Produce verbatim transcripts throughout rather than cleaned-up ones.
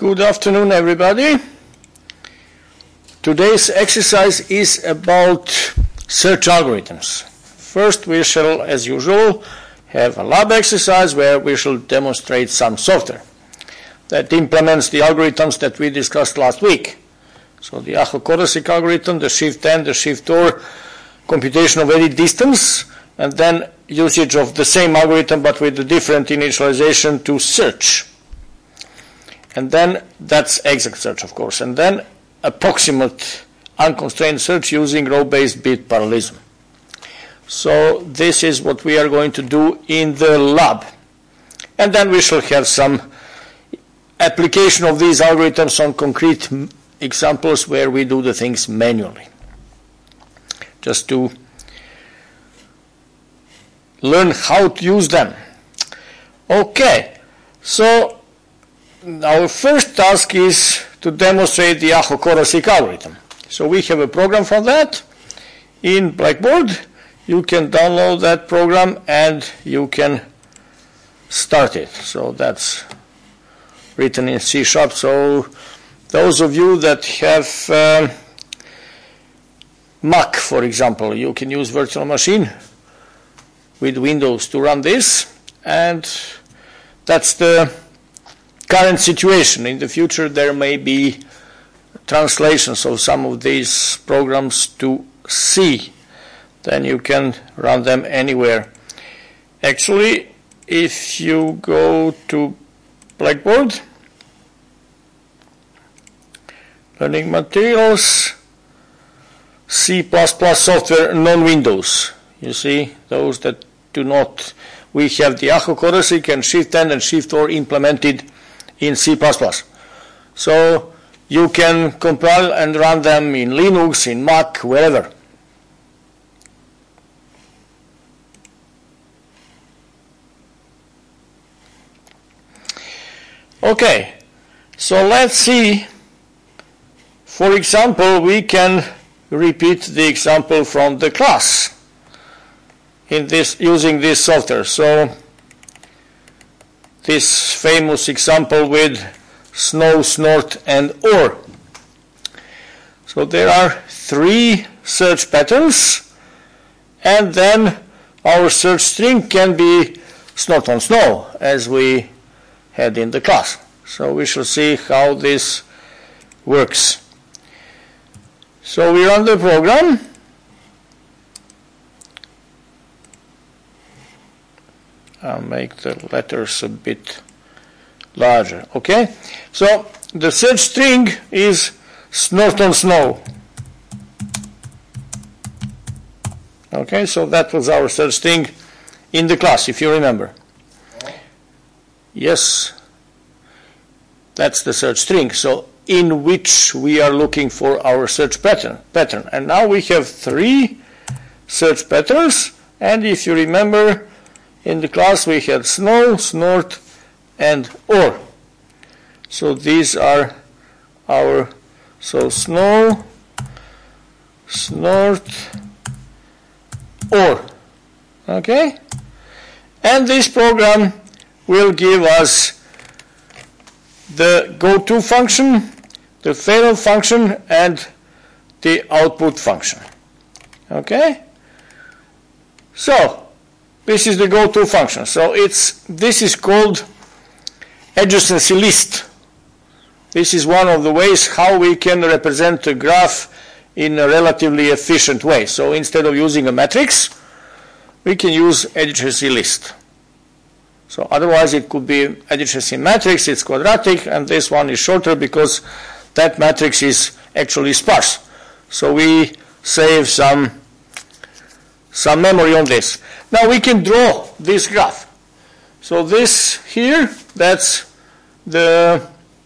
Good afternoon, everybody. Today's exercise is about search algorithms. First, we shall, as usual, have a lab exercise where we shall demonstrate some software that implements the algorithms that we discussed last week. So the Aho-Korosik algorithm, the shift and the shift or computation of edit distance, and then usage of the same algorithm but with a different initialization to search. And then that's exact search, of course. And then approximate unconstrained search using row-based bit parallelism. So this is what we are going to do in the lab. And then we shall have some application of these algorithms on concrete examples where we do the things manually. Just to learn how to use them. Okay, so our first task is to demonstrate the Aho-Korosik algorithm. So we have a program for that in Blackboard. You can download that program and you can start it. So that's written in C sharp. So those of you that have uh, Mac, for example, you can use virtual machine with Windows to run this, and that's the current situation. In the future there may be translations of some of these programs to C. Then you can run them anywhere. Actually, if you go to Blackboard, Learning Materials, C plus plus software, non-Windows. You see, those that do not, we have the Aho-Korosik and shift and and shift or implemented in C plus plus. So you can compile and run them in Linux, in Mac, wherever. Okay, so let's see. For example, we can repeat the example from the class in this using this software. So this famous example with snow, snort, and or. So there are three search patterns, and then our search string can be snort on snow, as we had in the class. So we shall see how this works. So we run the program. I'll make the letters a bit larger. Okay, so the search string is snort on snow. Okay, so that was our search string in the class, if you remember. Yes, that's the search string. So in which we are looking for our search pattern. pattern. And now we have three search patterns, and if you remember, in the class we had snow, snort, and or. So these are our, so snow, snort, or. Okay? And this program will give us the goto function, the fail function, and the output function. Okay? So this is the goto function. So it's this is called adjacency list. This is one of the ways how we can represent a graph in a relatively efficient way. So instead of using a matrix, we can use adjacency list. So otherwise it could be adjacency matrix, it's quadratic, and this one is shorter because that matrix is actually sparse. So we save some some memory on this. Now we can draw this graph. So this here, that's the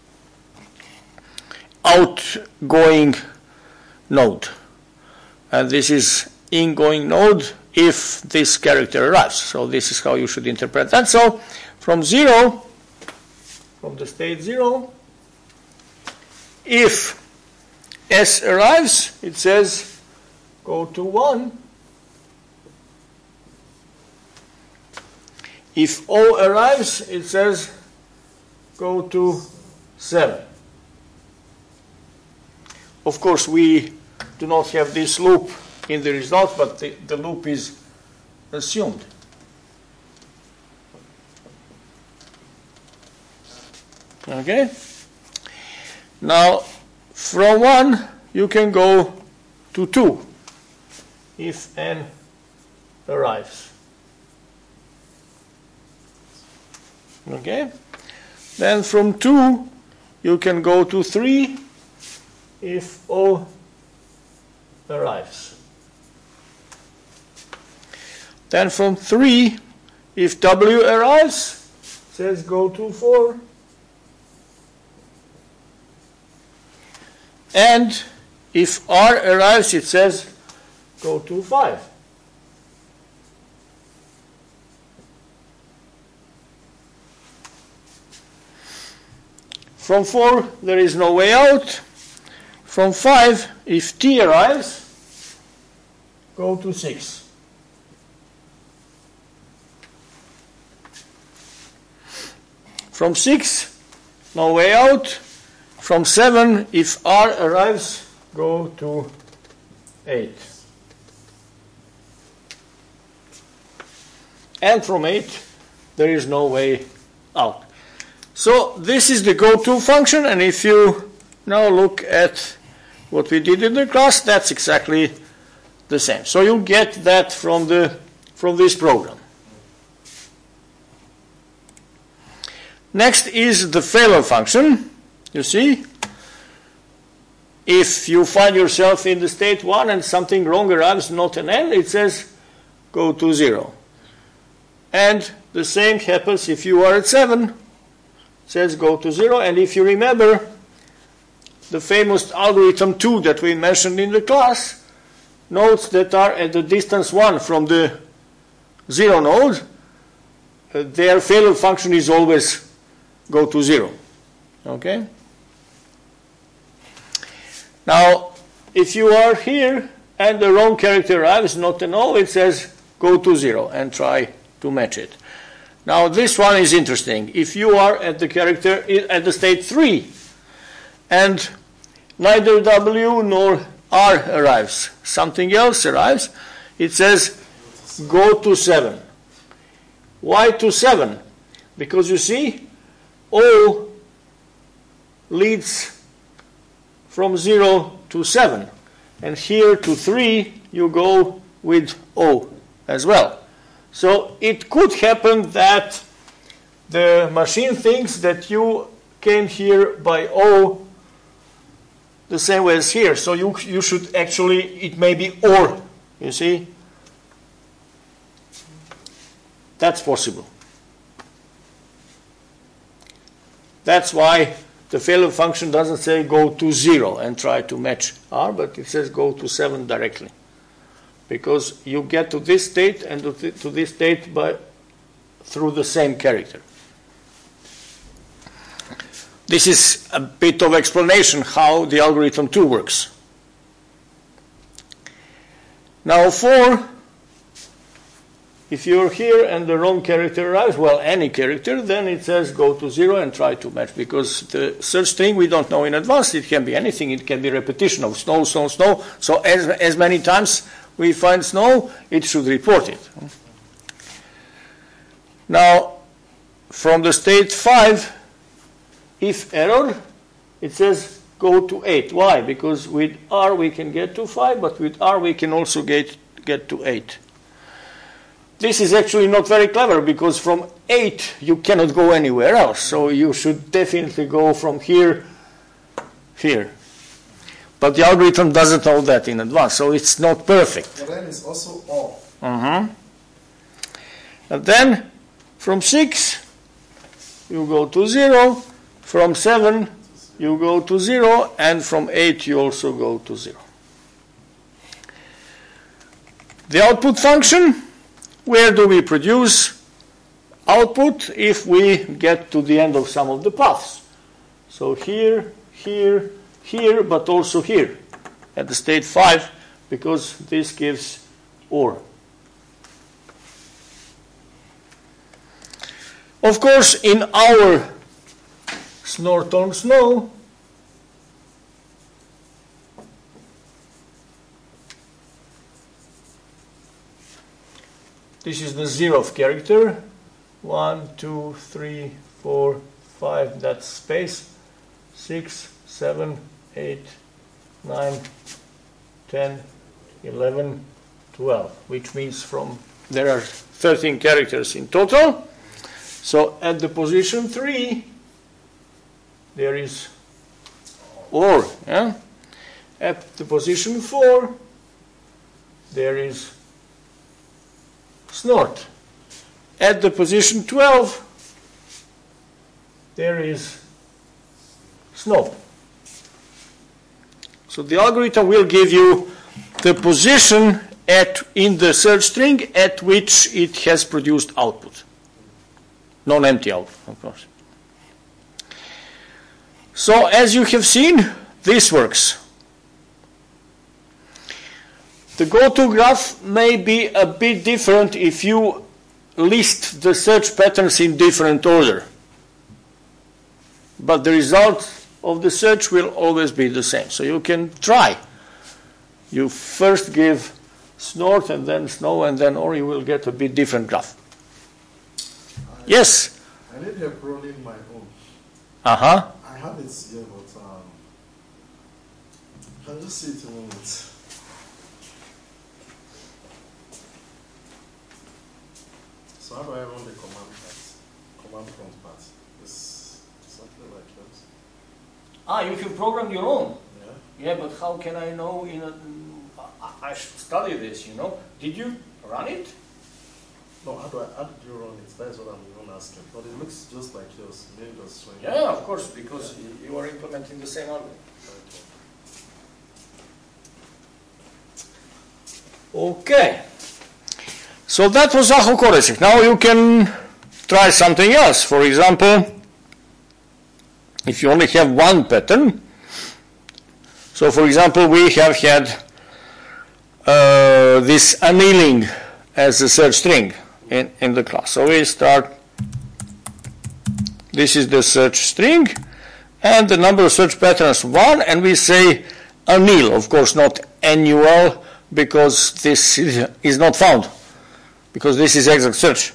outgoing node. And this is ingoing node if this character arrives. So this is how you should interpret that. So from zero, from the state zero, if S arrives, it says go to one. If O arrives, it says go to seven. of course, we do not have this loop in the result, but the, the loop is assumed. Okay? Now, from one, you can go to two if n arrives. Okay? Then from two, you can go to three if O arrives. Then from three, if W arrives, says go to four. And if R arrives, it says go to five. From four, there is no way out. From five, if T arrives, go to six. From six, no way out. From seven, if R arrives, go to eight. And from eight, there is no way out. So this is the go-to function, and if you now look at what we did in the class, that's exactly the same. So you get that from the from this program. Next is the failure function. You see, if you find yourself in the state one and something wrong arrives, not an n, it says go to zero. And the same happens if you are at seven. Says go to zero, and if you remember the famous algorithm two that we mentioned in the class, nodes that are at the distance one from the zero node, uh, their failure function is always go to zero. Okay? Now, if you are here and the wrong character arrives, not an O, it says go to zero and try to match it. Now this one is interesting. If you are at the character at the state three and neither W nor R arrives, something else arrives, it says go to seven. Why to seven? Because you see, O leads from zero to seven, and here to three you go with O as well. So it could happen that the machine thinks that you came here by O the same way as here. So you, you should actually, it may be OR, you see. That's possible. That's why the failure function doesn't say go to zero and try to match R, but it says go to seven directly. Because you get to this state and to, th to this state by through the same character. This is a bit of explanation how the algorithm two works. Now four, if you're here and the wrong character arrives, well, any character, then it says go to zero and try to match, because the search string we don't know in advance. It can be anything. It can be repetition of snow, snow, snow. So as, as many times we find snow, it should report it. Now, from the state five, if error, it says go to eight. Why? Because with R we can get to five, but with R we can also get, get to eight. This is actually not very clever, because from eight you cannot go anywhere else. So you should definitely go from here, here. But the algorithm doesn't know that in advance, so it's not perfect. But then it's also O. Uh-huh. And then from six, you go to zero. From seven, you go to zero. And from eight, you also go to zero. The output function, where do we produce output if we get to the end of some of the paths? So here, here, here, but also here at the state five, because this gives OR. Of course, in our Snorton Snow, this is the zeroth character. One, two, three, four, five, that's space. Six, seven, eight, nine, ten, eleven, twelve, which means from there are thirteen characters in total. So at the position three, there is or. Yeah? At the position four, there is snort. At the position twelve, there is snop. So the algorithm will give you the position at in the search string at which it has produced output. Non-empty output, of course. So as you have seen, this works. The go-to graph may be a bit different if you list the search patterns in different order. But the result of the search will always be the same. So you can try. You first give snort and then snow and then or, you will get a bit different graph. I, Yes? I need help rolling my own. Uh-huh. I have it here, but um, I'll just see it in a moment. So how do I run the command part? Command prompt part? It's something like that. Ah, you can program your own. Yeah. Yeah, but how can I know in a, I, I should study this, you know. Did you run it? No, how do I, how did you run it? That is what I'm even asking. But it looks just like yours. Maybe just swing. Yeah, of course, because yeah. you are implementing the same algorithm. Okay. So that was Aho Koresik. Now you can try something else. For example, if you only have one pattern. So for example, we have had uh, this annealing as a search string in, in the class. So we start, this is the search string, and the number of search patterns one, and we say anneal, of course not annual, because this is not found, because this is exact search.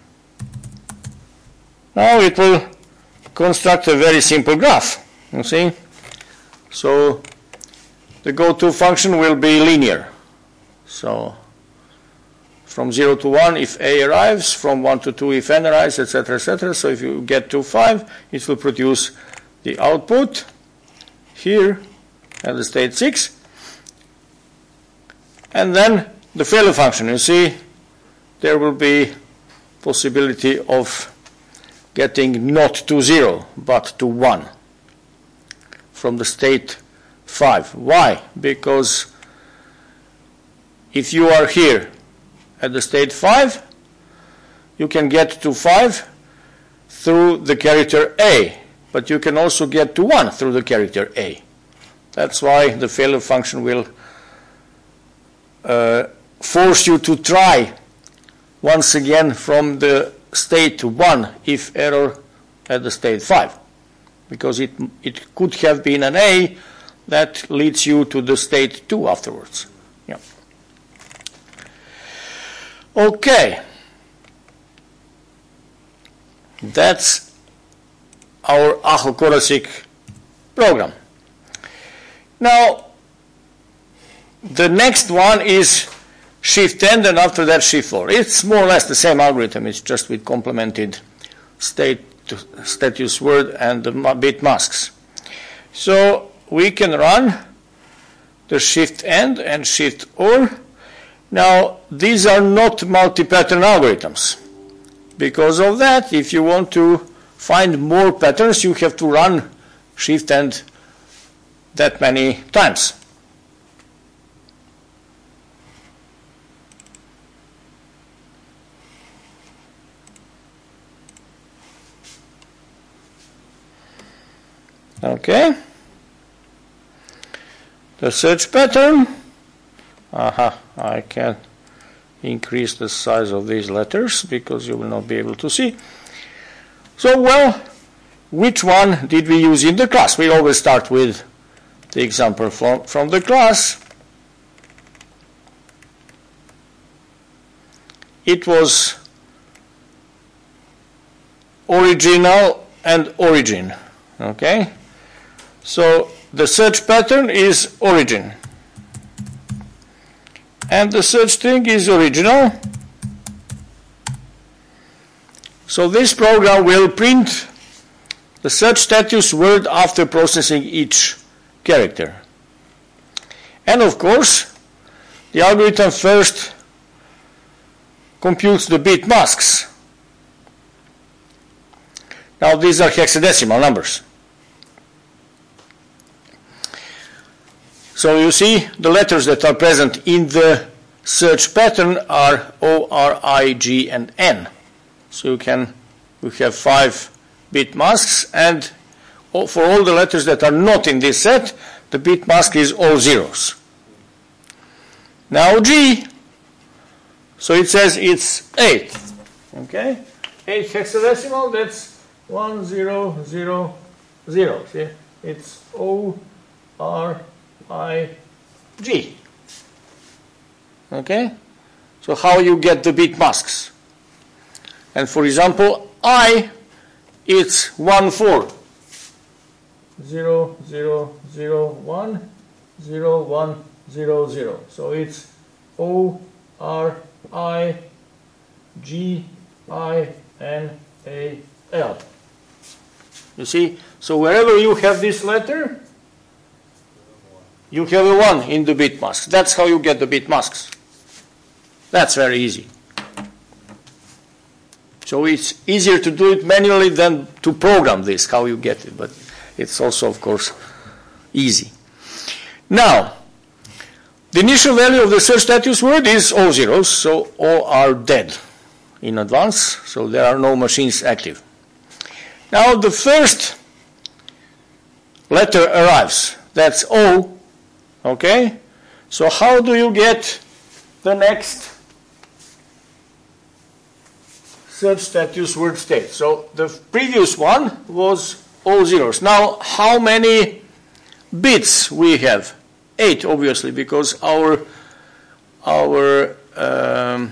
Now it will construct a very simple graph, you see. So the go-to function will be linear. So from zero to one if A arrives, from one to two if N arrives, et cetera, et cetera. So if you get to five, it will produce the output here at the state six. And then the failure function, you see, there will be possibility of getting not to zero, but to one from the state five. Why? Because if you are here at the state five, you can get to five through the character A, but you can also get to one through the character A. That's why the failure function will uh, force you to try once again from the state one if error at the state five, because it, it could have been an A that leads you to the state two afterwards. Yeah. Okay. That's our Aho Koresik program. Now, the next one is shift end, and after that shift four. It's more or less the same algorithm. It's just with complemented state status word and the bit masks. So we can run the shift end and shift or. Now, these are not multi-pattern algorithms. Because of that, if you want to find more patterns, you have to run shift end that many times. Okay. The search pattern. Aha, I can increase the size of these letters because you will not be able to see. So, well, which one did we use in the class? We always start with the example from, from the class. it was original and origin. Okay? So the search pattern is origin. And the search string is original. So this program will print the search status word after processing each character. And of course, the algorithm first computes the bit masks. Now these are hexadecimal numbers. So you see the letters that are present in the search pattern are O, R, I, G, and N. So you can you have five bit masks, and for all the letters that are not in this set, the bit mask is all zeros. Now G, so it says it's eight. Okay, eight hexadecimal. That's one zero zero zero. See, it's O, R, I, G. Okay, so how you get the bit masks? And for example, I, it's one four. Zero zero zero one zero one zero zero. So it's O R I G I N A L. You see? So wherever you have this letter, you have a one in the bit mask. That's how you get the bit masks. That's very easy. So it's easier to do it manually than to program this, how you get it. But it's also, of course, easy. Now, the initial value of the search status word is all zeros, so all are dead in advance, so there are no machines active. Now the first letter arrives, that's O, okay? So how do you get the next search status word state? So the previous one was all zeros. Now how many bits we have? Eight, obviously, because our our um,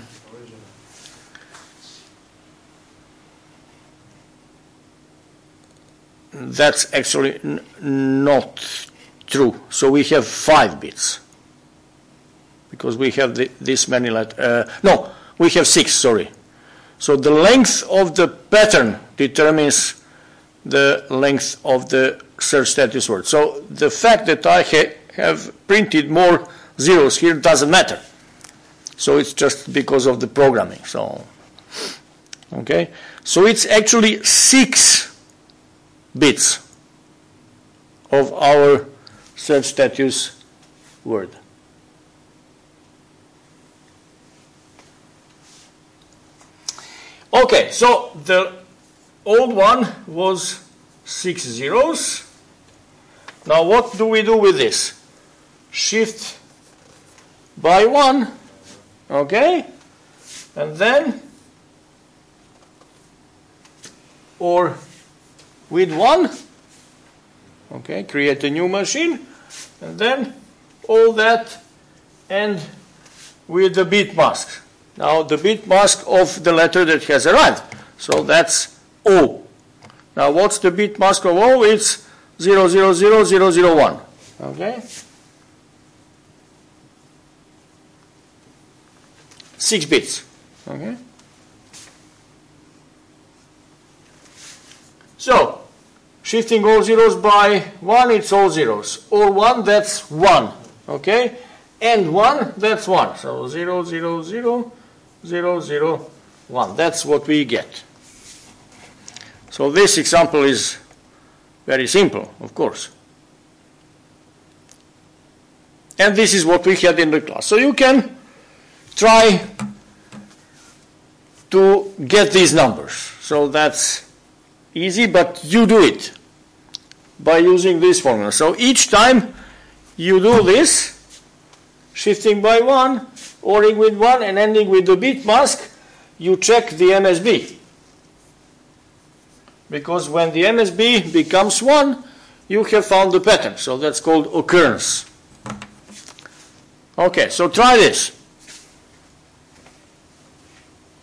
that's actually n not true. So we have five bits because we have the, this many letters. Uh, no, we have six. Sorry. So the length of the pattern determines the length of the search status word. So the fact that I ha have printed more zeros here doesn't matter. So it's just because of the programming. So, okay. So it's actually six bits of our search status word. Okay, so the old one was six zeros. Now what do we do with this? Shift by one, okay, and then, or with one, okay, create a new machine, and then all that and with the bit mask. Now the bit mask of the letter that has arrived. So that's O. Now what's the bit mask of O? It's zero zero zero zero zero one. Okay? Six bits. Okay? So shifting all zeros by one, it's all zeros. Or one, that's one. Okay? And one, that's one. So zero zero zero zero zero one. That's what we get. So this example is very simple, of course. And this is what we had in the class. So you can try to get these numbers. So that's easy, but you do it by using this formula. So each time you do this, shifting by one, ORing with one, and ending with the bit mask, you check the M S B. Because when the M S B becomes one, you have found the pattern. So that's called occurrence. Okay, so try this.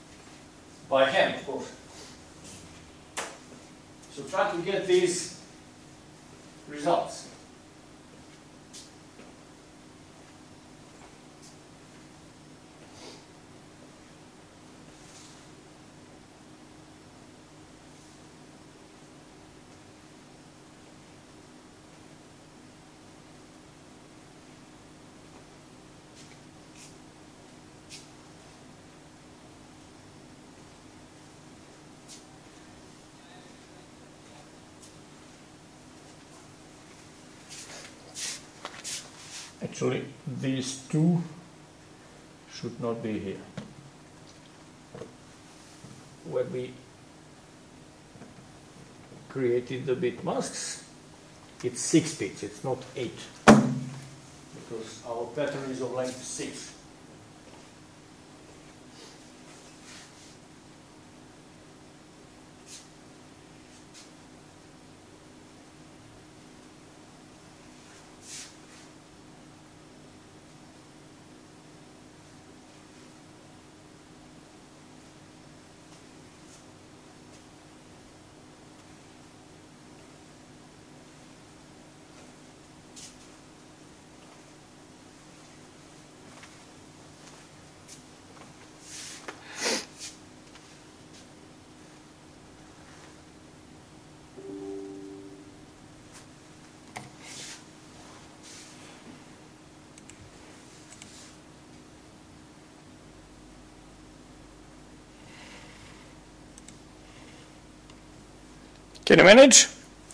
Actually, these two should not be here. When we created the bit masks, it's six bits, it's not eight, because our pattern is of length six. Can you manage?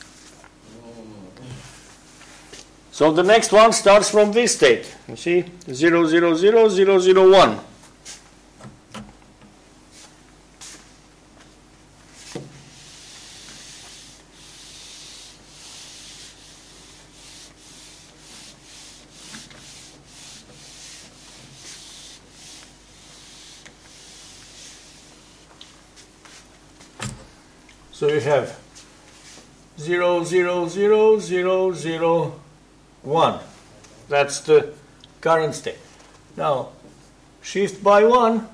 So the next one starts from this state. You see, zero, zero, zero, zero, zero, one. So you have zero, zero, zero, zero, zero, one. That's the current state. Now, shift by one,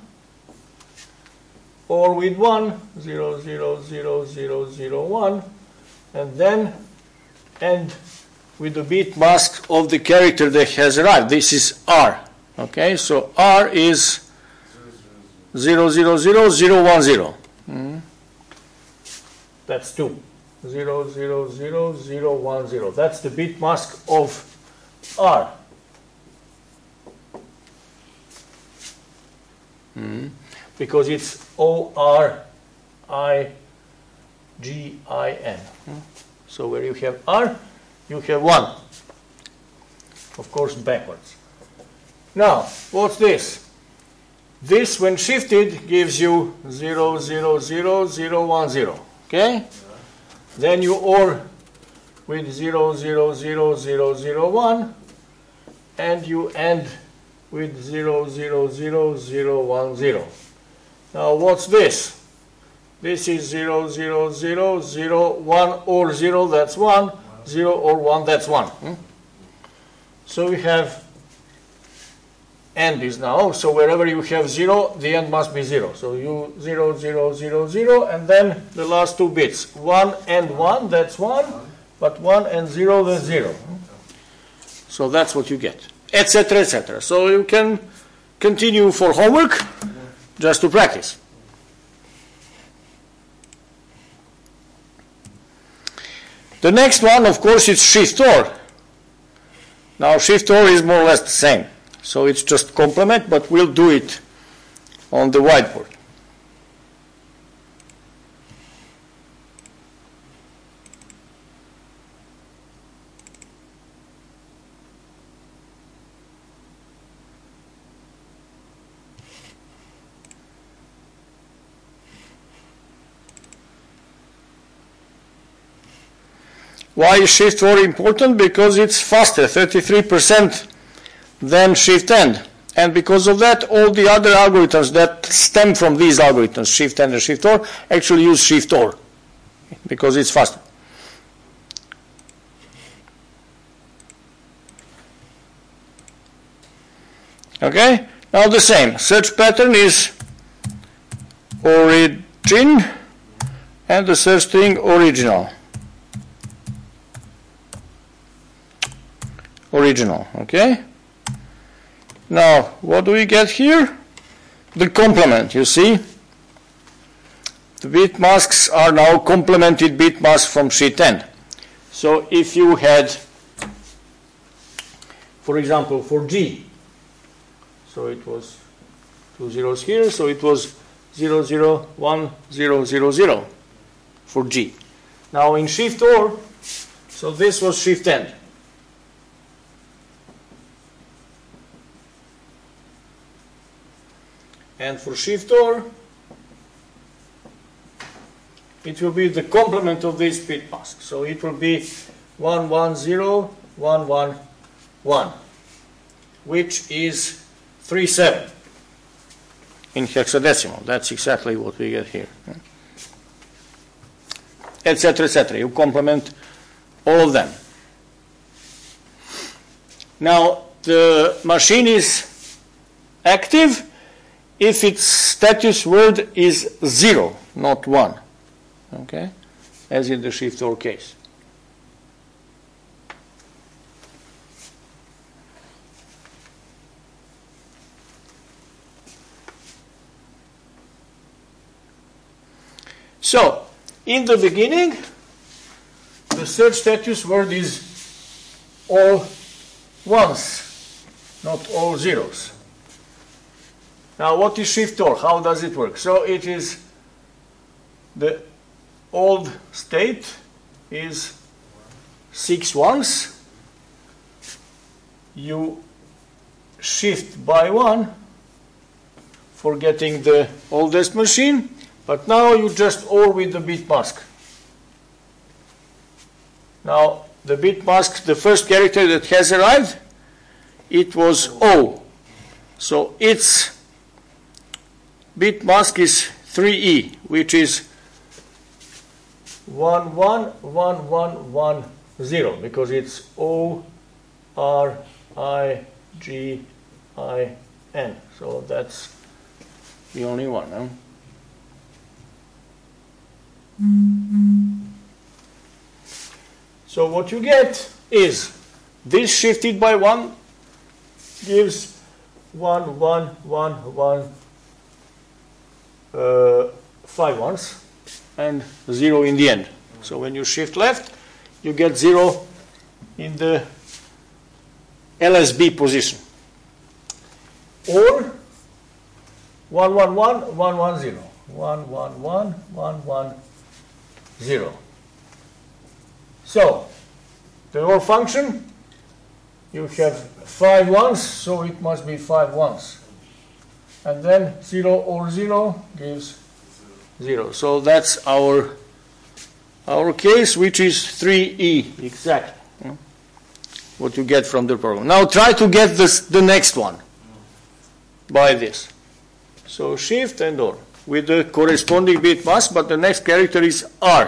or with one, zero, zero, zero, zero, zero, one, and then end with the bit mask of the character that has arrived. This is R. Okay, so R is zero, zero, zero, zero, one, zero. Mm. That's two. zero, zero, zero, zero, one, zero. That's the bit mask of R. Mm. Because it's O R I G I N. Mm. So where you have R, you have one. Of course, backwards. Now, what's this? This, when shifted, gives you zero, zero, zero, zero, one, zero. Okay? Then you OR with zero, zero, zero, zero, zero, one, and you end with zero, zero, zero, zero, one, zero. Now what's this? This is zero, zero, zero, zero, one, or zero, that's one, zero, or one, that's one. Hmm? So we have end is now, so wherever you have zero, the end must be zero. So you zero, zero, zero, zero, and then the last two bits. One and one, that's one, but one and zero, that's zero. So that's what you get, et cetera, et cetera. So you can continue for homework, just to practice. The next one, of course, is shift OR. Now shift OR is more or less the same. So it's just complement, but we'll do it on the whiteboard. Why is shift OR important? Because it's faster, thirty-three percent than shift end. And because of that, all the other algorithms that stem from these algorithms, shift end and shift OR, actually use shift OR because it's faster. Okay, now the same. Search pattern is origin and the search string original. Original, okay? Now, what do we get here? The complement, you see? The bit masks are now complemented bit masks from sheet end. So if you had, for example, for G, so it was two zeros here, so it was zero, zero, one, zero, zero, zero for G. Now in shift OR, so this was shift end. And for shift OR, it will be the complement of this bit mask. So it will be one one zero one one one, which is three seven in hexadecimal. That's exactly what we get here, etc, et cetera. You complement all of them. Now the machine is active if its status word is zero, not one. Okay, as in the shift OR case. So, in the beginning, the search status word is all ones, not all zeros. Now, what is shift OR? How does it work? So, it is the old state is six ones. You shift by one for getting the oldest machine, but now you just OR with the bit mask. Now the bit mask, the first character that has arrived, it was O. So its bit mask is three E, which is one one one one one zero, because it's O R I G I N. So that's the only one. Huh? So what you get is this shifted by one gives one one one one uh, five ones and zero in the end. So when you shift left, you get zero in the L S B position. Or one one one one one zero. one one one one one zero. So the OR function, you have five ones, so it must be five ones. And then zero or zero gives zero. So that's our our case, which is three E exactly. You know, what you get from the program. Now try to get this the next one by this. So shift and OR with the corresponding bit mask, but the next character is R.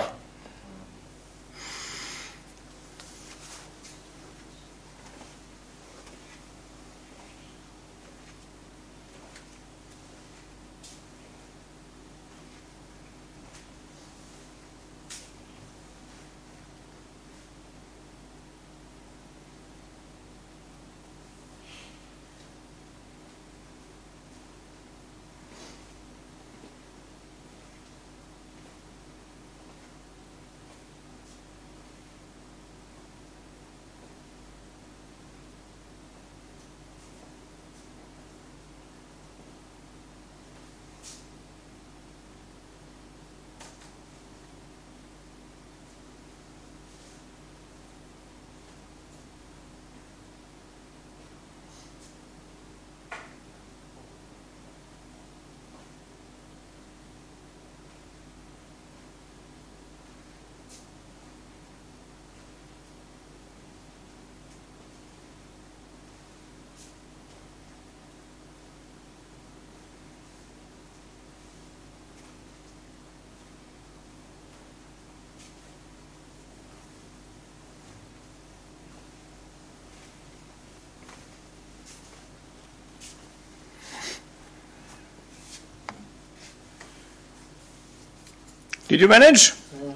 Did you manage? Yeah.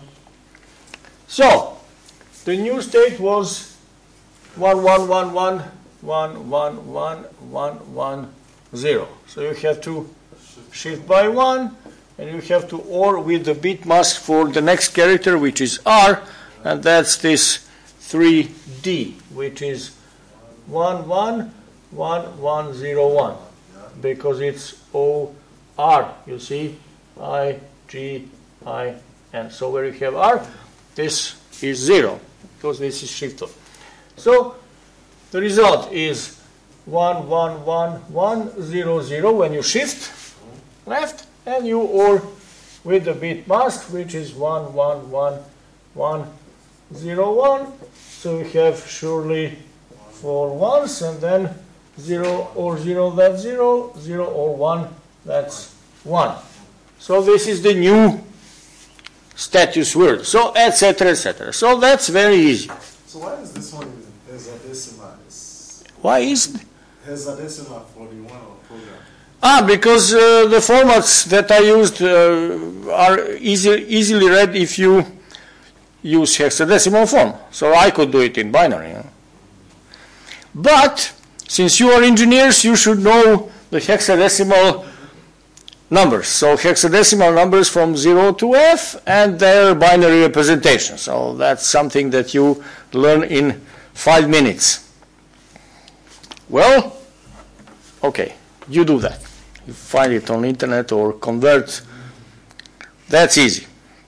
So, the new state was one one one one one one one one one zero. So you have to shift by one, and you have to OR with the bit mask for the next character, which is R, and that's this three D, which is one one one one zero one, because it's O R, you see, I G I N. So where you have R, this is zero, because this is shifted. So the result is one one one one zero zero when you shift, left, and you or with the bit mask, which is one, one, one, one, zero, one. So we have surely four ones, and then zero or zero, that's zero, zero or one, that's one. So this is the new status word. So et cetera, et cetera. So that's very easy. So why is this one in hexadecimal? It's Why is it? hexadecimal for the one on program. Ah, because uh, the formats that I used uh, are easy, easily read if you use hexadecimal form. So I could do it in binary. You know? But since you are engineers, you should know the hexadecimal numbers. So hexadecimal numbers from zero to F and their binary representation. So that's something that you learn in five minutes. Well, okay, you do that. You find it on the internet or convert. That's easy.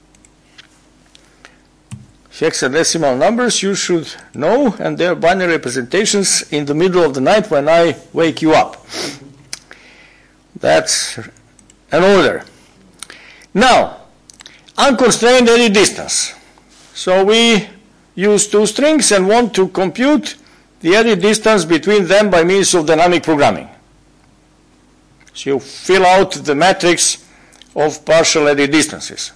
Hexadecimal numbers you should know, and their binary representations in the middle of the night when I wake you up. That's an order. Now, unconstrained eddy distance. So we use two strings and want to compute the eddy distance between them by means of dynamic programming. So you fill out the matrix of partial eddy distances.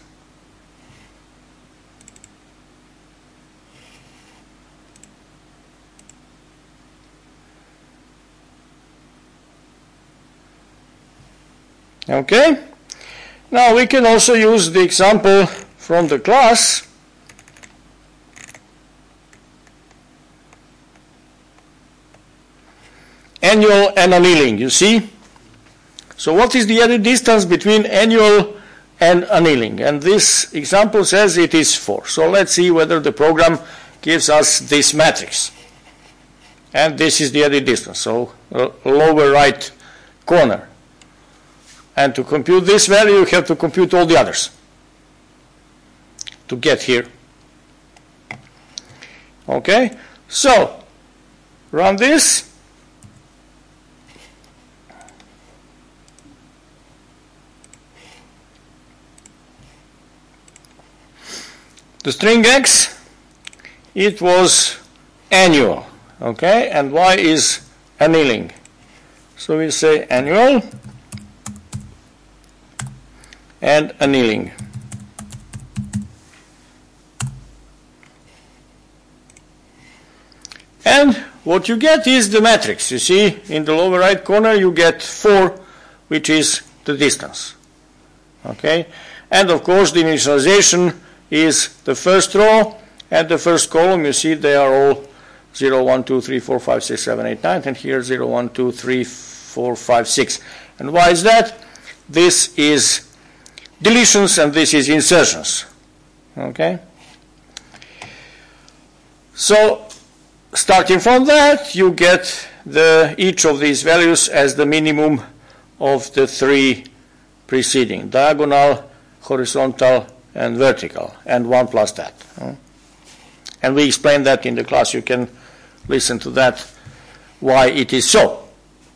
Okay? Now we can also use the example from the class. Annual and annealing, you see? So what is the eddy distance between annual and annealing? And this example says it is four. So let's see whether the program gives us this matrix. And this is the eddy distance, so uh, lower right corner. And to compute this value, you have to compute all the others to get here. Okay? So, run this. The string X, it was annual. Okay? And Y is annealing. So we say annual and annealing. And what you get is the matrix. You see, in the lower right corner, you get four, which is the distance. Okay? And of course, the initialization is the first row and the first column. You see, they are all zero, one, two, three, four, five, six, seven, eight, nine, and here zero, one, two, three, four, five, six. And why is that? This is deletions and this is insertions. Okay? So, starting from that, you get the, each of these values as the minimum of the three preceding, diagonal, horizontal, and vertical, and one plus that. And we explained that in the class. You can listen to that, why it is so.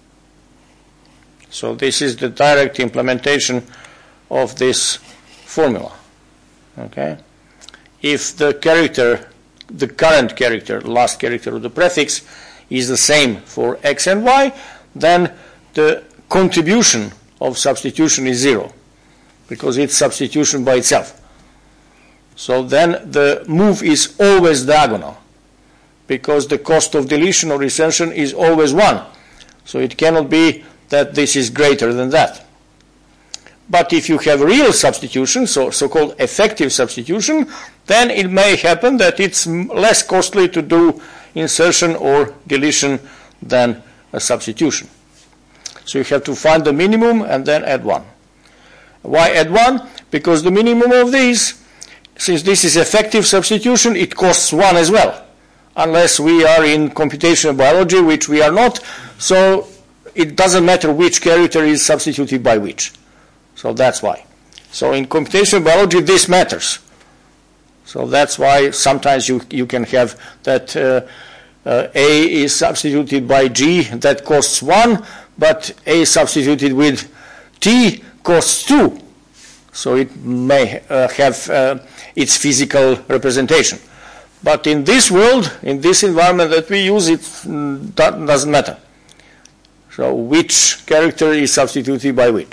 So this is the direct implementation of this formula. Okay? If the character, the current character, the last character of the prefix is the same for X and Y, then the contribution of substitution is zero, because it's substitution by itself. So then the move is always diagonal, because the cost of deletion or insertion is always one. So it cannot be that this is greater than that. But if you have real substitution, so so-called effective substitution, then it may happen that it's less costly to do insertion or deletion than a substitution. So you have to find the minimum and then add one. Why add one? Because the minimum of these, since this is effective substitution, it costs one as well, unless we are in computational biology, which we are not. So it doesn't matter which character is substituted by which. So that's why. So in computational biology, this matters. So that's why sometimes you, you can have that uh, uh, A is substituted by G, that costs one, but A is substituted with T, costs two. So it may uh, have uh, its physical representation. But in this world, in this environment that we use, it mm, that doesn't matter. So which character is substituted by which.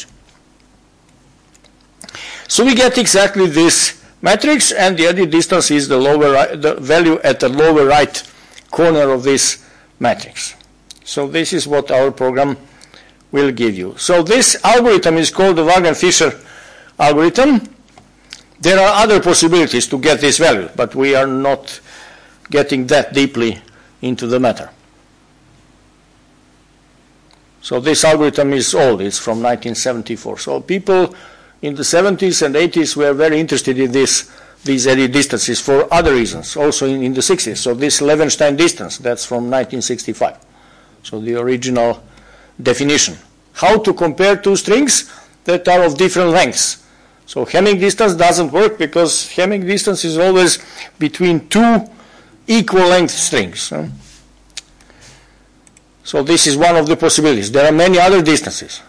So we get exactly this matrix, and the edit distance is the, lower right, the value at the lower right corner of this matrix. So this is what our program will give you. So this algorithm is called the Wagner-Fisher algorithm. There are other possibilities to get this value, but we are not getting that deeply into the matter. So this algorithm is old. It's from nineteen seventy-four. So people in the seventies and eighties were very interested in this, these edit distances for other reasons, also in, in the sixties. So this Levenshtein distance, that's from nineteen sixty-five. So the original definition. How to compare two strings that are of different lengths. So Hamming distance doesn't work because Hamming distance is always between two equal length strings. So this is one of the possibilities. There are many other distances.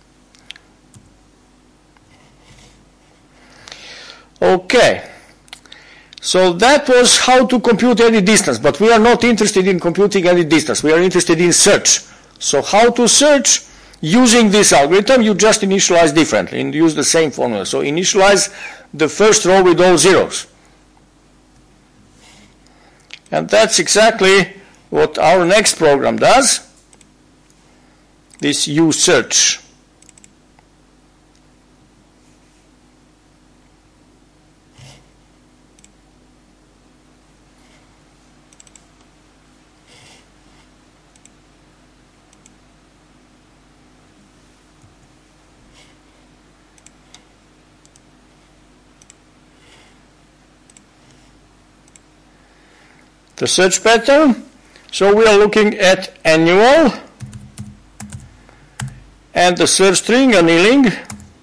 Okay. So that was how to compute edit distance, but we are not interested in computing edit distance. We are interested in search. So how to search? Using this algorithm, you just initialize differently and use the same formula. So initialize the first row with all zeros. And that's exactly what our next program does, this usearch. The search pattern, so we are looking at annual and the search string annealing,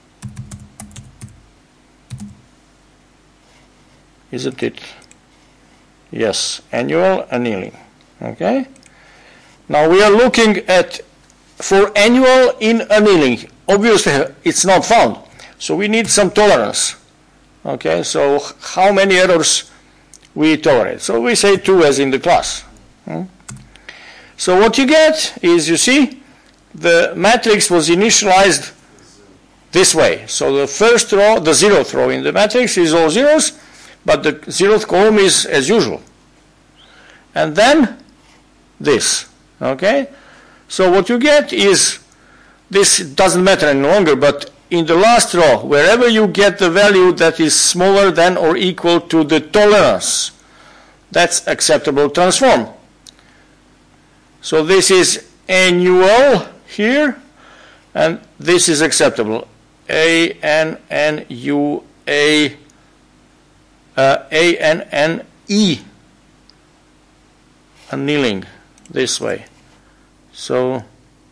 isn't it? Yes, annual annealing. Okay. Now we are looking at for annual in annealing. Obviously it's not found, so we need some tolerance. Okay, so how many errors we tolerate? So we say two as in the class. Hmm? So what you get is, you see, the matrix was initialized this way. So the first row, the zeroth row in the matrix is all zeros, but the zeroth column is as usual. And then this, okay? So what you get is, this doesn't matter any longer, but in the last row, wherever you get the value that is smaller than or equal to the tolerance, that's acceptable transform. So this is annual here, and this is acceptable. A, N, N, U, A, uh, A, N, N, E, annealing this way. So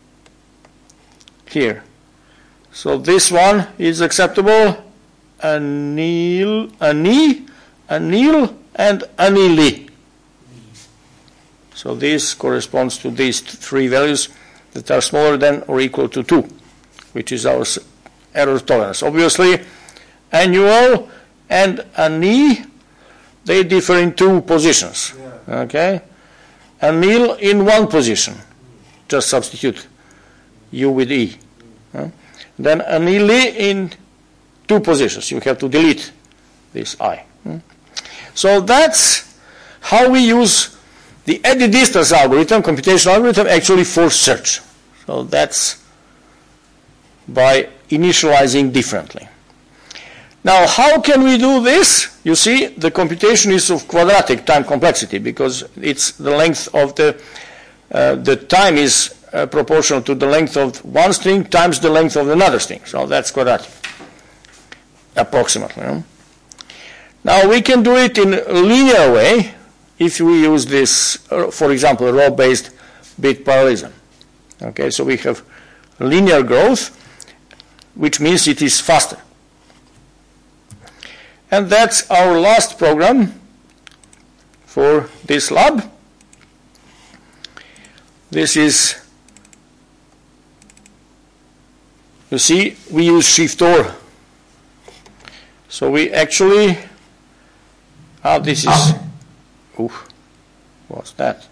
here. So this one is acceptable, anneal, anneal, anneal, and annealy. So this corresponds to these three values that are smaller than or equal to two, which is our error tolerance. Obviously, annual and anneal, they differ in two positions. Yeah. Okay, anneal in one position, just substitute U with E. Mm. Huh? Then annealy in two positions. You have to delete this I. Hmm? So that's how we use the edit distance algorithm, computational algorithm, actually for search. So that's by initializing differently. Now, how can we do this? You see, the computation is of quadratic time complexity because it's the length of the, uh, the time is Uh, proportional to the length of one string times the length of another string. So that's quadratic, approximately. You know? Now we can do it in a linear way if we use this, uh, for example, row-based bit parallelism. Okay, so we have linear growth, which means it is faster. And that's our last program for this lab. This is you see, we use shift or. So we actually, ah, this is, oof, what's that?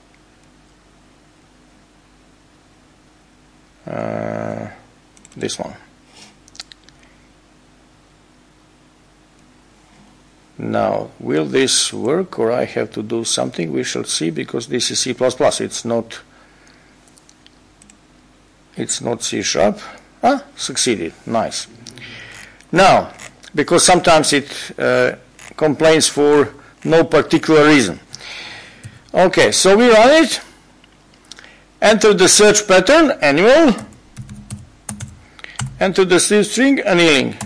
Uh, this one. Now, will this work, or I have to do something? We shall see, because this is C plus plus. It's not. It's not C sharp. Ah, succeeded. Nice. Now, because sometimes it uh, complains for no particular reason. Okay, so we run it. Enter the search pattern, annual. Enter the sleeve string, annealing.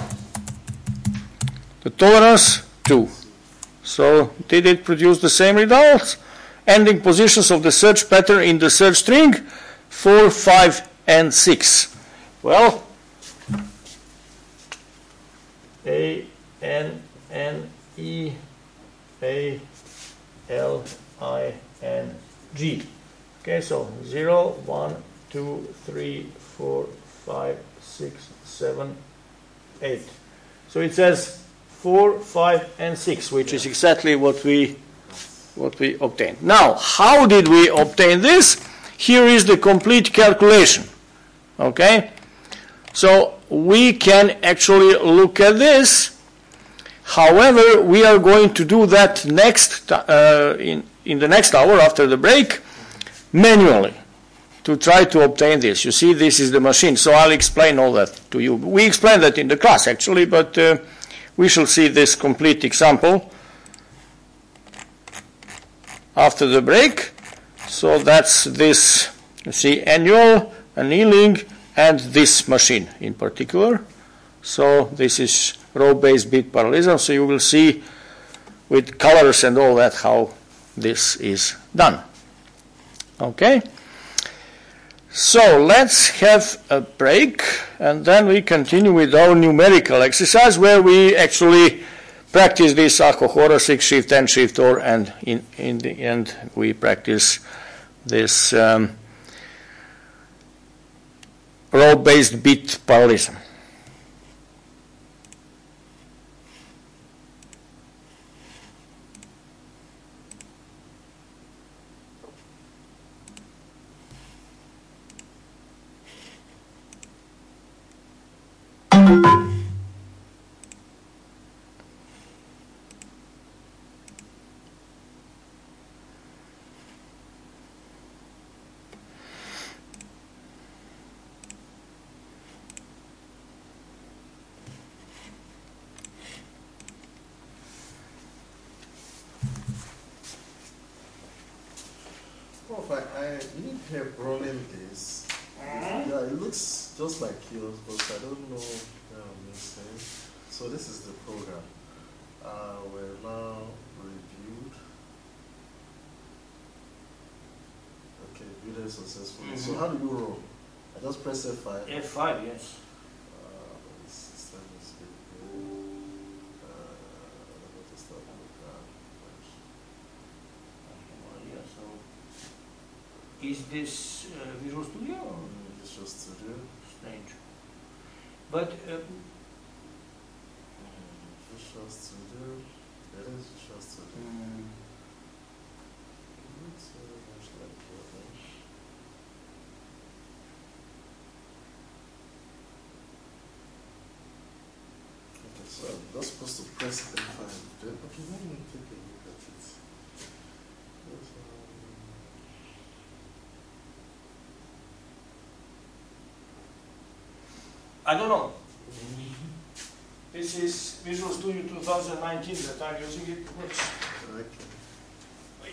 The tolerance, two. So did it produce the same results? Ending positions of the search pattern in the search string, four, five, and six. Well, A, N, N, E, A, L, I, N, G. Okay, so zero, one, two, three, four, five, six, seven, eight. So it says four, five, and six, which is exactly what we what we obtained. Now, how did we obtain this? Here is the complete calculation. Okay? So we can actually look at this. However, we are going to do that next uh, in, in the next hour after the break manually to try to obtain this. You see, this is the machine. So I'll explain all that to you. We explained that in the class actually, but uh, we shall see this complete example after the break. So that's this, you see, annual, annealing, and this machine in particular. So this is row-based bit parallelism. So you will see with colors and all that how this is done. Okay? So let's have a break, and then we continue with our numerical exercise where we actually practice this Achohora, six shift, ten shift, or, and in, in the end we practice this um, row-based bit parallelism. Prof, I, I need help running this. Mm-hmm. Yeah, it looks just like yours, but I don't know if I'm missing. So this is the program. Uh, we're now reviewed. Okay, viewed it successfully. Mm-hmm. So how do you run? I just press F five. F five, yes. Uh, the system is good. Uh, let me start program. Yeah, so is this uh, Visual Studio? Or? Mm, Visual Studio. Strange. But uh, Visual Studio. That is Visual Studio. Mm. It's uh, much like others. Okay, so I'm not supposed to press F five. Then, okay, let me take a look at it. Yes, um, I don't know. This is Visual Studio two thousand nineteen that I'm using. It works. okay. Wait.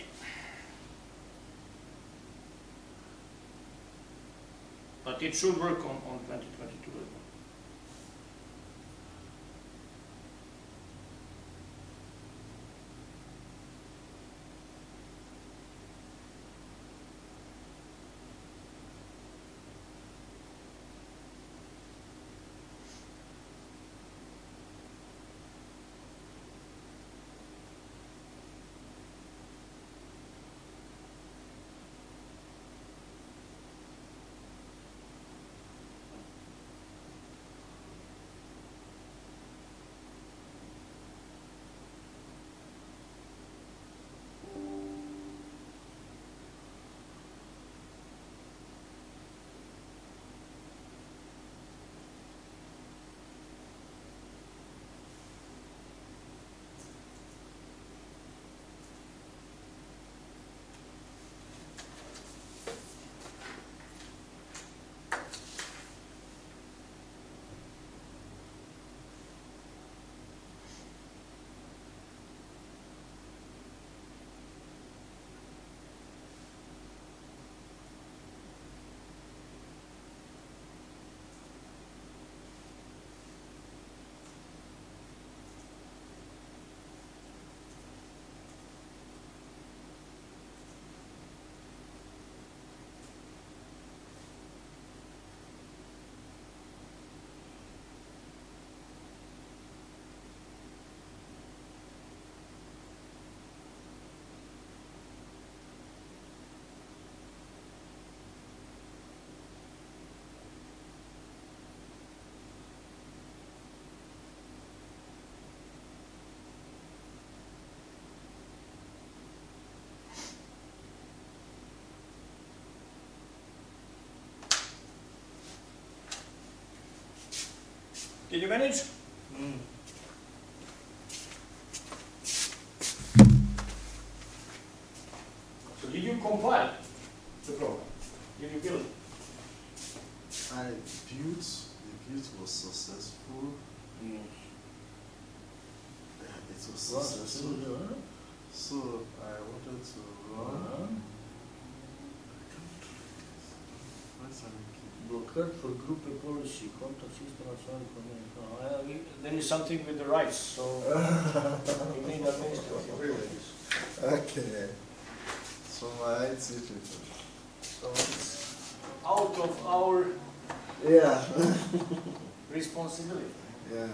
But it should work on, on twenty twenty-two as well. Did you manage? Mm. So did you compile the program? Did you build it? I built, the build was successful. Mm. Yeah, it was What? successful. Huh? So I wanted to run. Uh-huh. Where's the key? Blocat for group policy, contact system and so on. No, I- we- There is something with the rights, so you need administrative privileges. Okay. So my I T people. So it's out of our Yeah. responsibility. Yeah.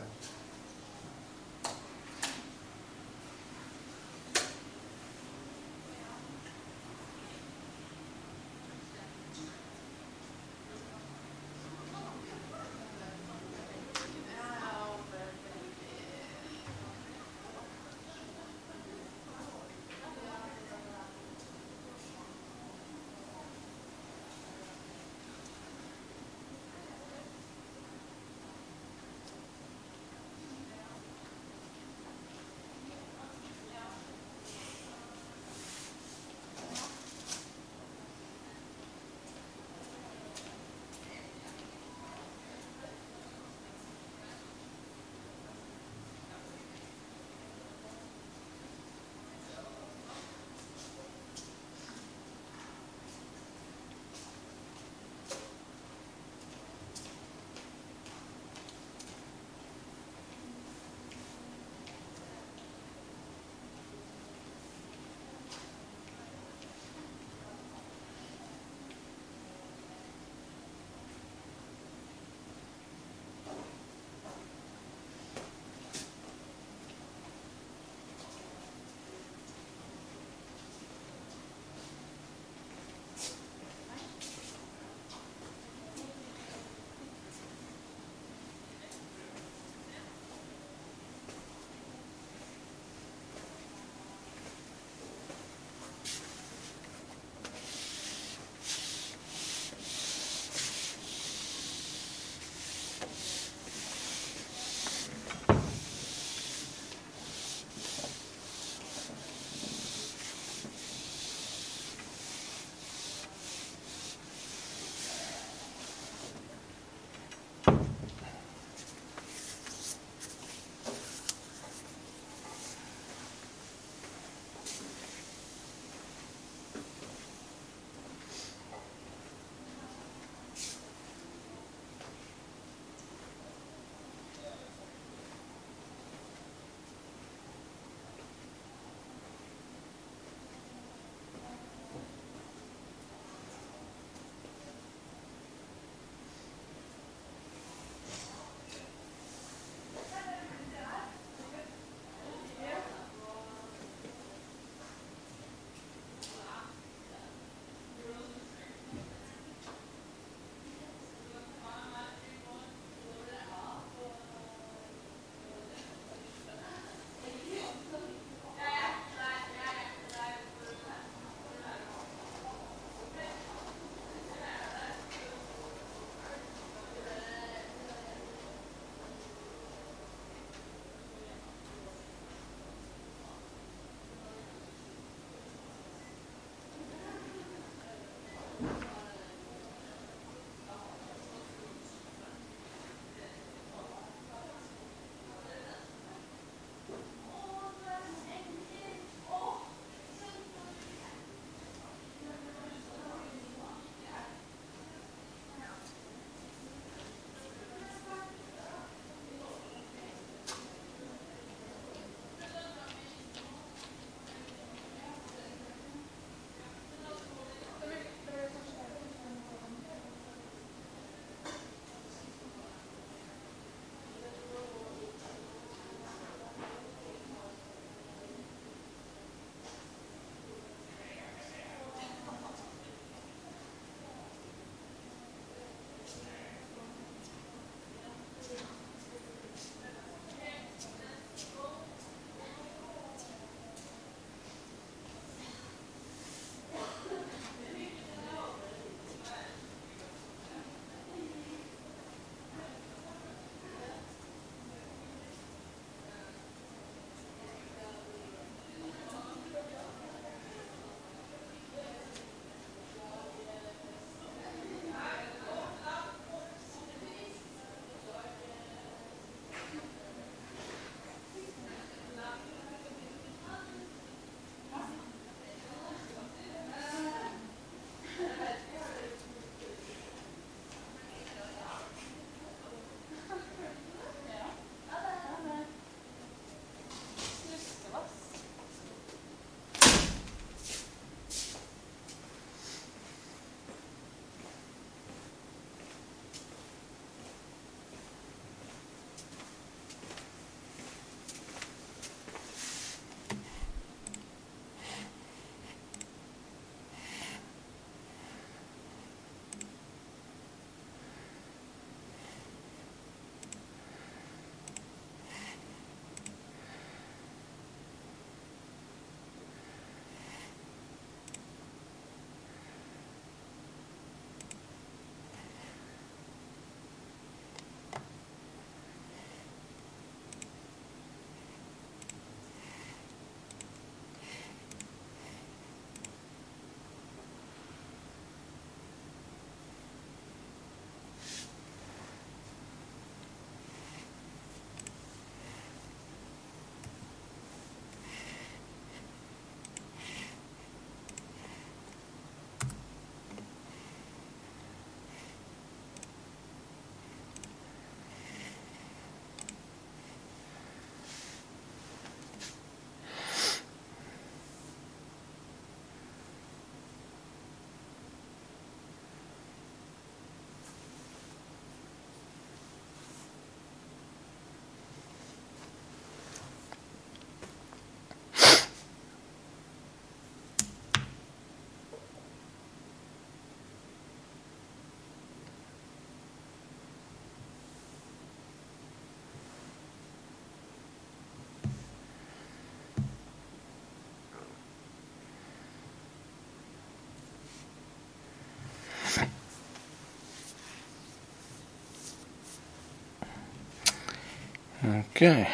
Okay.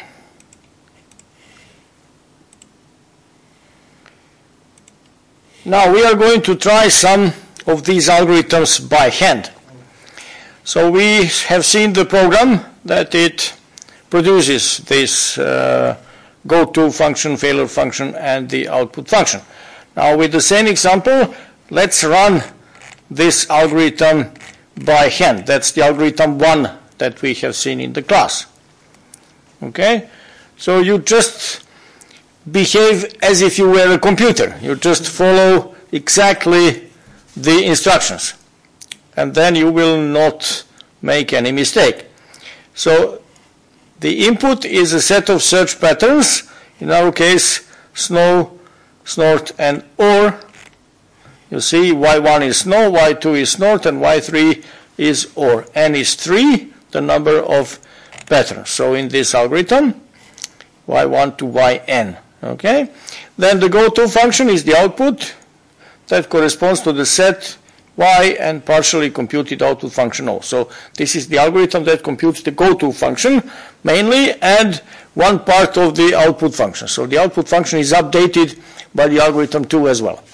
Now we are going to try some of these algorithms by hand. So we have seen the program that it produces this uh, go-to function, failure function, and the output function. Now with the same example, let's run this algorithm by hand. That's the algorithm one that we have seen in the class. Okay? So you just behave as if you were a computer. You just follow exactly the instructions. And then you will not make any mistake. So the input is a set of search patterns. In our case, snow, snort, and or. You see, Y one is snow, Y two is snort, and Y three is or. N is three, the number of patterns. So in this algorithm, Y one to Y N. Okay? Then the go-to function is the output that corresponds to the set Y and partially computed output function O. So this is the algorithm that computes the go-to function mainly and one part of the output function. So the output function is updated by the algorithm two as well.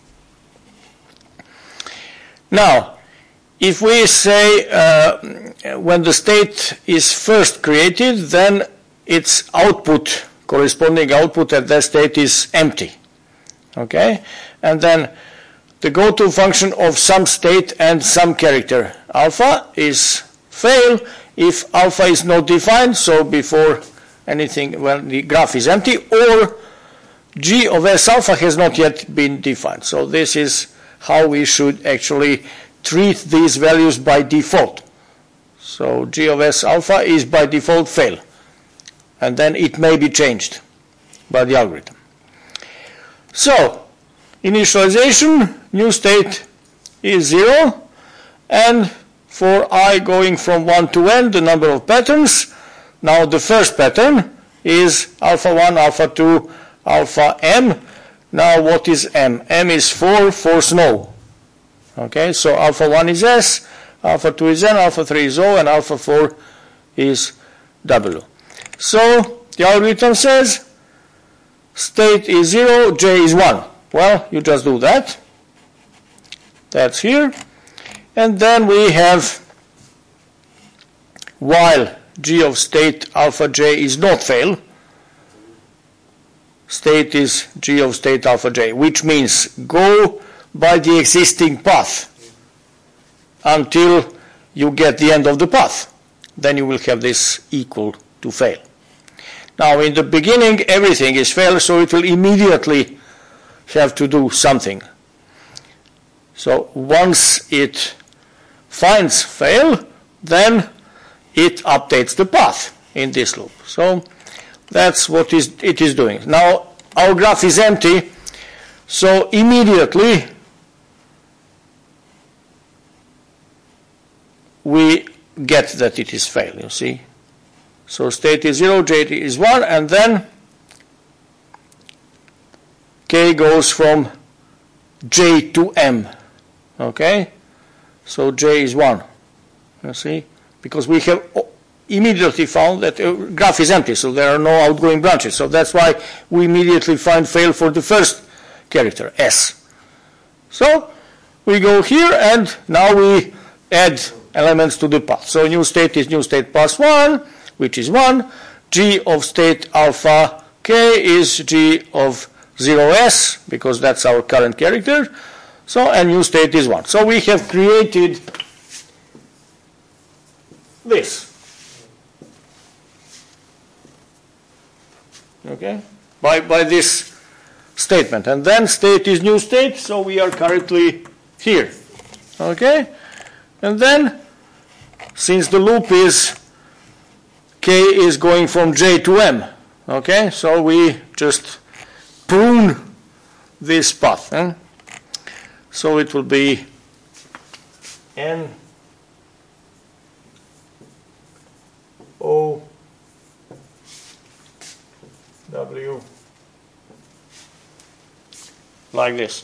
Now, if we say uh, when the state is first created, then its output, corresponding output at that state is empty. Okay? And then the go-to function of some state and some character alpha is fail if alpha is not defined, so before anything, well, the graph is empty, or G of S alpha has not yet been defined. So this is how we should actually treat these values by default. So G of S alpha is by default fail, and then it may be changed by the algorithm. So initialization, new state is zero, and for I going from one to n, the number of patterns. Now the first pattern is alpha one, alpha two, alpha m. Now what is m? M is four for snow. Okay, so alpha one is S, alpha two is N, alpha three is O, and alpha four is W. So the algorithm says state is zero, J is one. Well, you just do that. That's here. And then we have while G of state alpha j is not fail, state is G of state alpha j, which means go by the existing path until you get the end of the path. Then you will have this equal to fail. Now in the beginning everything is fail, so it will immediately have to do something. So once it finds fail, then it updates the path in this loop. So that's what is, it is doing. Now our graph is empty, so immediately we get that it is fail, you see. So state is zero, J is one, and then K goes from J to M. Okay? So J is one. You see? Because we have immediately found that the graph is empty, so there are no outgoing branches. So that's why we immediately find fail for the first character, S. So we go here, and now we add elements to the path. So new state is new state path one, which is one. G of state alpha K is G of zero S, because that's our current character. So, and new state is one. So we have created this. Okay? By, by this statement. And then state is new state, so we are currently here. Okay? And then, since the loop is K is going from J to M, okay? So we just prune this path. Eh? So it will be N O W like this.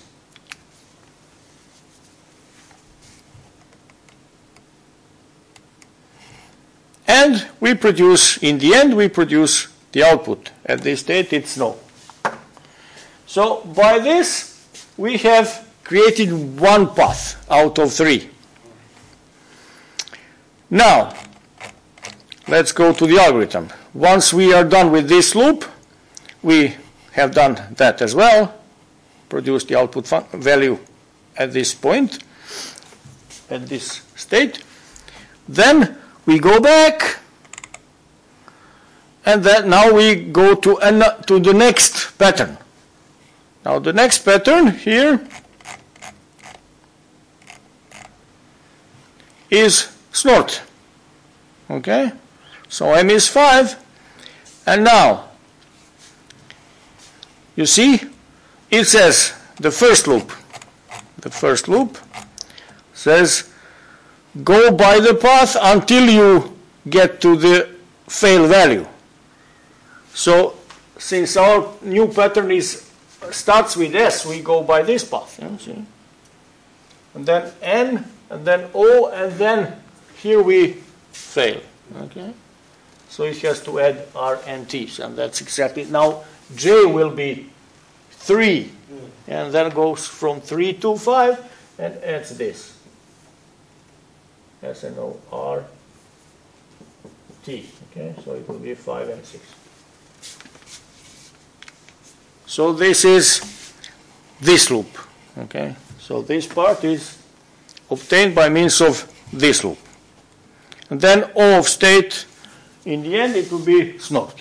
And we produce, in the end, we produce the output. At this state, it's no. So by this, we have created one path out of three. Now, let's go to the algorithm. Once we are done with this loop, we have done that as well, produce the output value at this point, at this state. Then we go back, and then now we go to, an, to the next pattern. Now the next pattern here is snort. Okay? So M is five, and now you see it says the first loop. The first loop says go by the path until you get to the fail value. So since our new pattern is starts with S, we go by this path. You know, see? And then N, and then O, and then here we fail. Okay? So it has to add R and T's, and that's exactly, now J will be three, and then goes from three to five, and adds this. S and O, R, T, okay? So it will be five and six. So this is this loop, okay? So this part is obtained by means of this loop. And then O of state, in the end, it will be snort.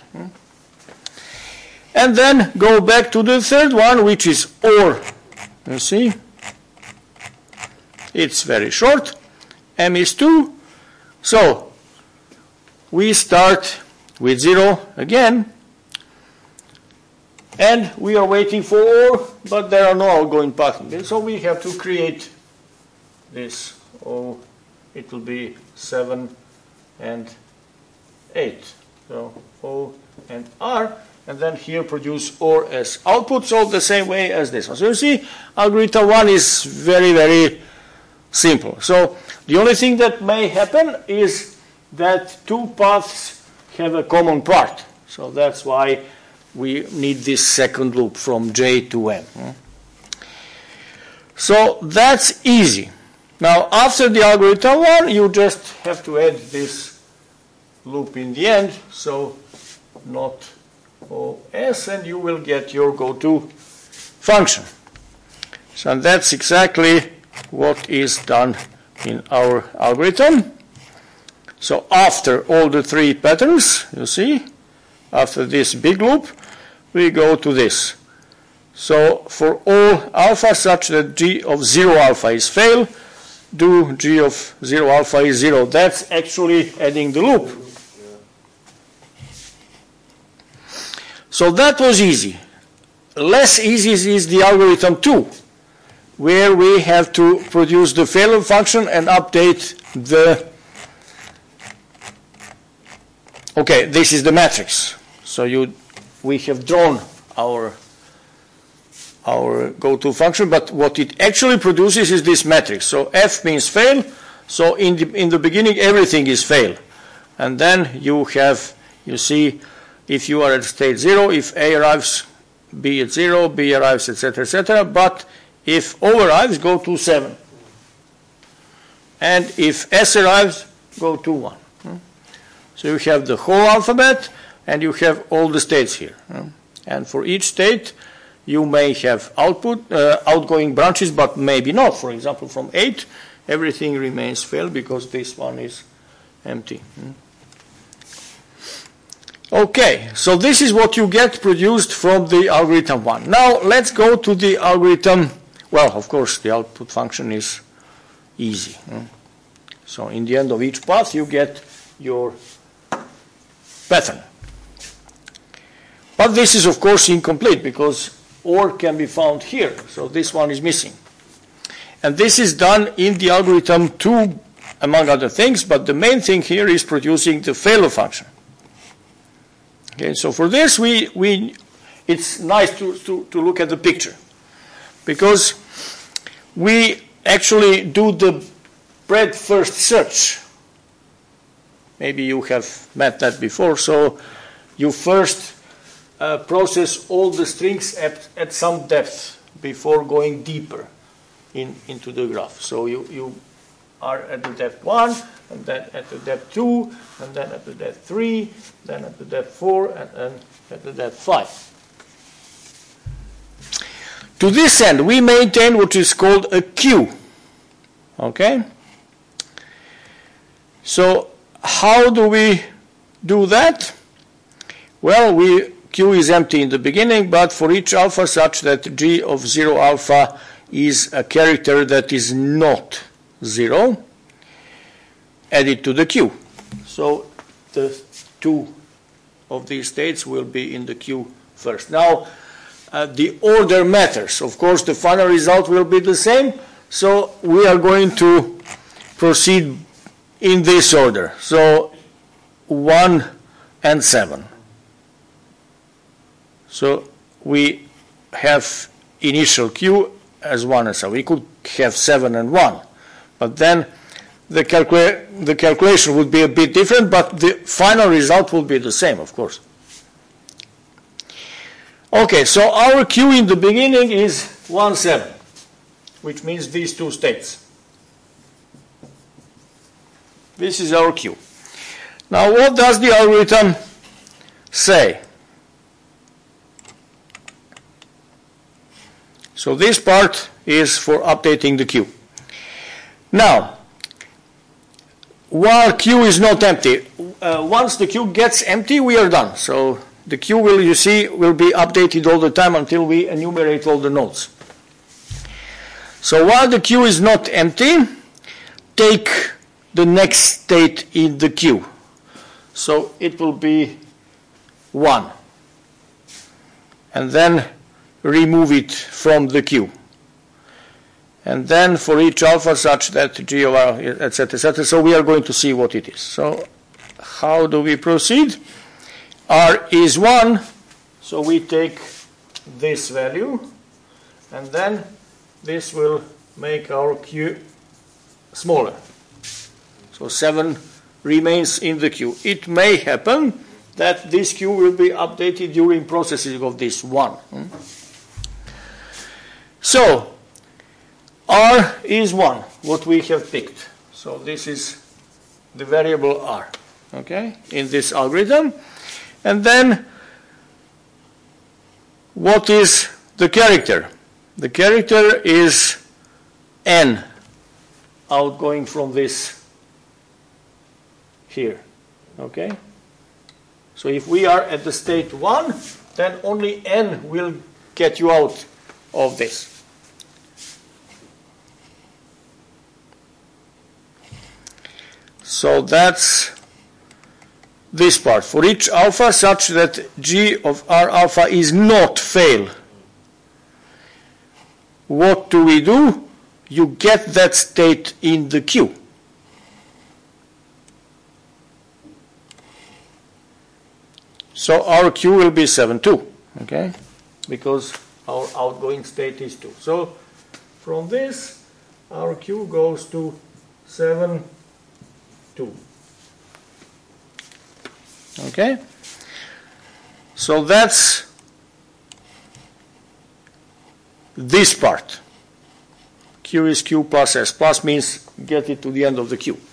And then go back to the third one, which is OR. You see? It's very short. M is two. So we start with zero again. And we are waiting for OR, but there are no outgoing paths. So we have to create this. Oh, it will be seven and eight. So O and R, and then here produce OR as output, so the same way as this one. So you see, algorithm one is very, very simple. So the only thing that may happen is that two paths have a common part. So that's why we need this second loop from J to M. So that's easy. Now, after the algorithm one, you just have to add this loop in the end, so not O S, and you will get your go-to function. So that's exactly what is done in our algorithm. So after all the three patterns, you see, after this big loop, we go to this. So for all alpha such that G of zero alpha is fail, do G of zero alpha is zero. That's actually adding the loop. So that was easy. Less easy is the algorithm two, where we have to produce the failure function and update the, okay, this is the matrix. So you, we have drawn our, our go-to function, but what it actually produces is this matrix. So F means fail, so in the, in the beginning everything is fail. And then you have, you see, if you are at state zero, if A arrives, B at zero, B arrives, et cetera, et cetera. But if O arrives, go to seven. And if S arrives, go to one. So you have the whole alphabet, and you have all the states here. And for each state, you may have output, uh, outgoing branches, but maybe not. For example, from eight, everything remains fail because this one is empty. Okay, so this is what you get produced from the algorithm one. Now let's go to the algorithm. Well, of course, the output function is easy. So in the end of each path, you get your pattern. But this is, of course, incomplete because OR can be found here. So this one is missing. And this is done in the algorithm two, among other things, but the main thing here is producing the failure function. Okay, so for this, we, we, it's nice to, to, to look at the picture because we actually do the breadth first search. Maybe you have met that before. So you first uh, process all the strings at, at some depth before going deeper in, into the graph. So you, you are at the depth one, and then at the depth two, and then at the depth three, then at the depth four, and then at the depth five. To this end, we maintain what is called a queue. Okay? So how do we do that? Well, we Q is empty in the beginning, but for each alpha such that G of zero alpha is a character that is not zero, add it to the Q. So the two of these states will be in the Q first. Now, uh, the order matters. Of course, the final result will be the same, so we are going to proceed in this order. So one and seven. So we have initial Q as one and seven. We could have seven and one, but then the, calcula the calculation would be a bit different, but the final result will be the same, of course. Okay, so our Q in the beginning is one, seven, which means these two states. This is our Q. Now, what does the algorithm say? So this part is for updating the Q. Now, while Q is not empty, uh, once the Q gets empty, we are done. So the Q will, you see, will be updated all the time until we enumerate all the nodes. So while the Q is not empty, take the next state in the Q. So it will be one. And then remove it from the Q. And then for each alpha such that G of R, et cetera, et cetera. So we are going to see what it is. So how do we proceed? R is one, so we take this value, and then this will make our Q smaller. So seven remains in the Q. It may happen that this Q will be updated during processing of this one. Hmm? So R is one, what we have picked. So this is the variable R, okay, in this algorithm. And then what is the character? The character is N outgoing from this here, okay? So if we are at the state one, then only N will get you out of this. So that's this part. For each alpha such that G of R alpha is not fail, what do we do? You get that state in the Q. So our Q will be seven, two, okay? Because our outgoing state is two. So from this, our Q goes to seven, two. Okay? So that's this part. Q is Q plus S. Plus means get it to the end of the Q.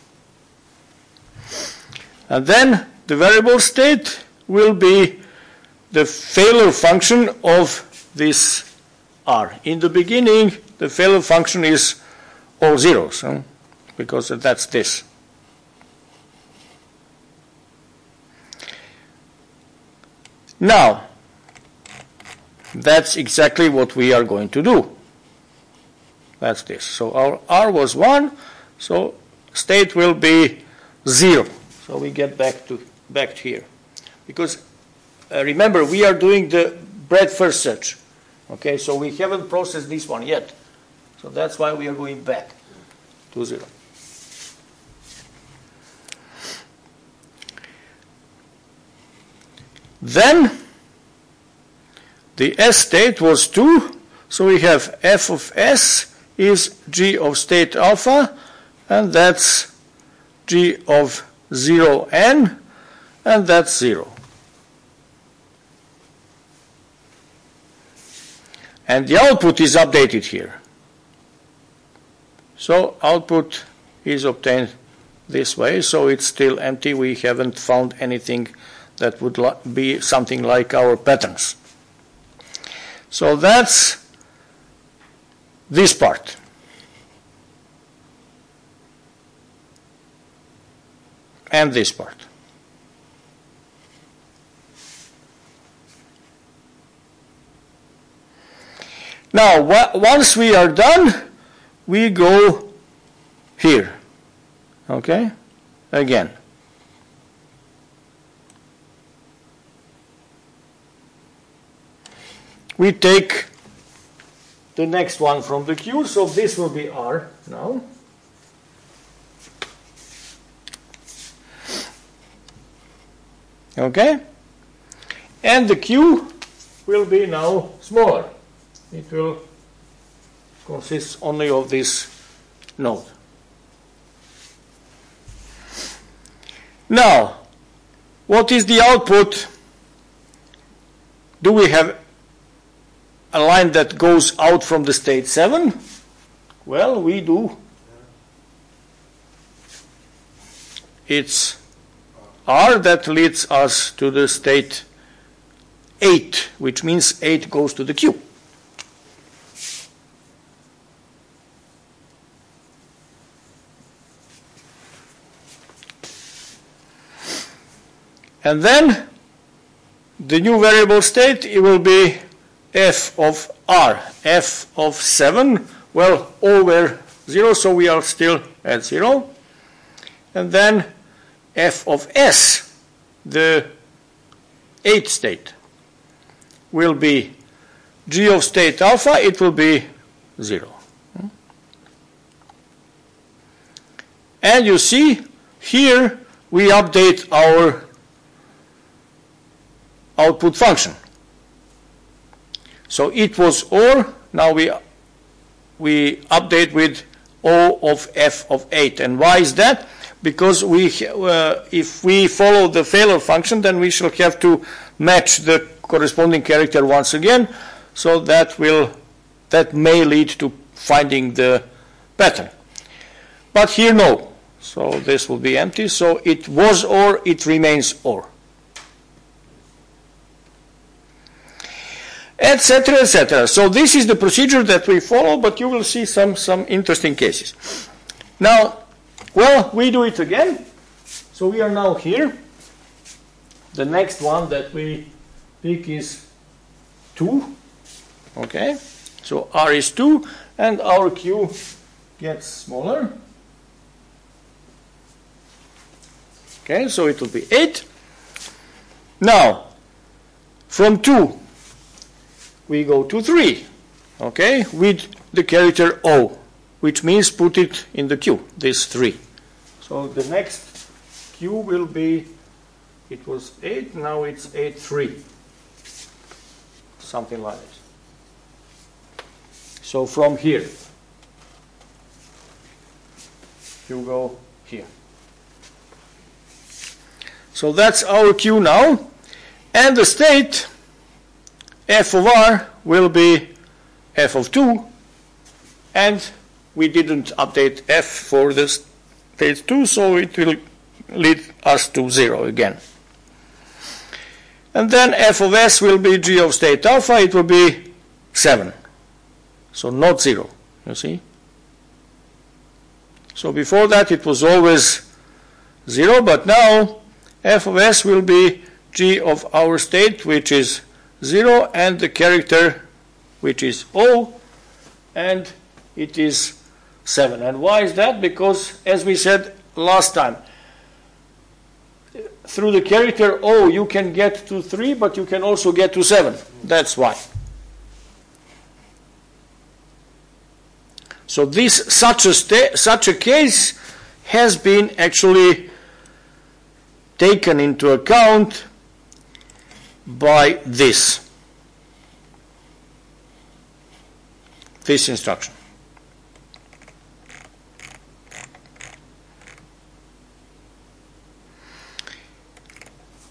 And then the variable state will be the failure function of this R. In the beginning, the failure function is all zeros, huh? Because that's this. Now, that's exactly what we are going to do. That's this. So our R was one, so state will be zero. So we get back to back here. Because uh, remember, we are doing the breadth first search. Okay, so we haven't processed this one yet. So that's why we are going back to zero. Then the S state was two, so we have f of S is G of state alpha, and that's G of zero n, and that's zero. And the output is updated here. So output is obtained this way, so it's still empty. We haven't found anything that would be something like our patterns. So that's this part. And this part. Now, once we are done, we go here. Okay? Again. We take the next one from the queue, so this will be R now. Okay? And the queue will be now smaller. It will consist only of this node. Now, what is the output? Do we have a line that goes out from the state seven? Well, we do. It's R that leads us to the state eight, which means eight goes to the queue. And then the new variable state, it will be f of R, f of seven, well, over zero, so we are still at zero. And then f of s, the eighth state, will be g of state alpha, it will be zero. And you see, here we update our output function. So it was or, now we, we update with O of f of eight. And why is that? Because we, uh, if we follow the failure function, then we shall have to match the corresponding character once again. So that will, that may lead to finding the pattern. But here no. So this will be empty. So it was or, it remains or. Etc, et cetera. So this is the procedure that we follow, but you will see some, some interesting cases. Now, well, we do it again. So we are now here. The next one that we pick is two. Okay, so R is two, and our Q gets smaller. Okay, so it will be eight. Now, from two, we go to three, okay, with the character O, which means put it in the queue, this three. So the next queue will be, it was eight, now it's eight three, something like this. So from here, you go here. So that's our queue now, and the state f of R will be f of two, and we didn't update f for the state two, so it will lead us to zero again. And then f of s will be g of state alpha, it will be seven, so not zero, you see. So before that it was always zero, but now f of s will be g of our state, which is zero, and the character which is O, and it is seven. And why is that? Because, as we said last time, through the character O you can get to three, but you can also get to seven. That's why. So this such a sta such a case has been actually taken into account by this, this instruction.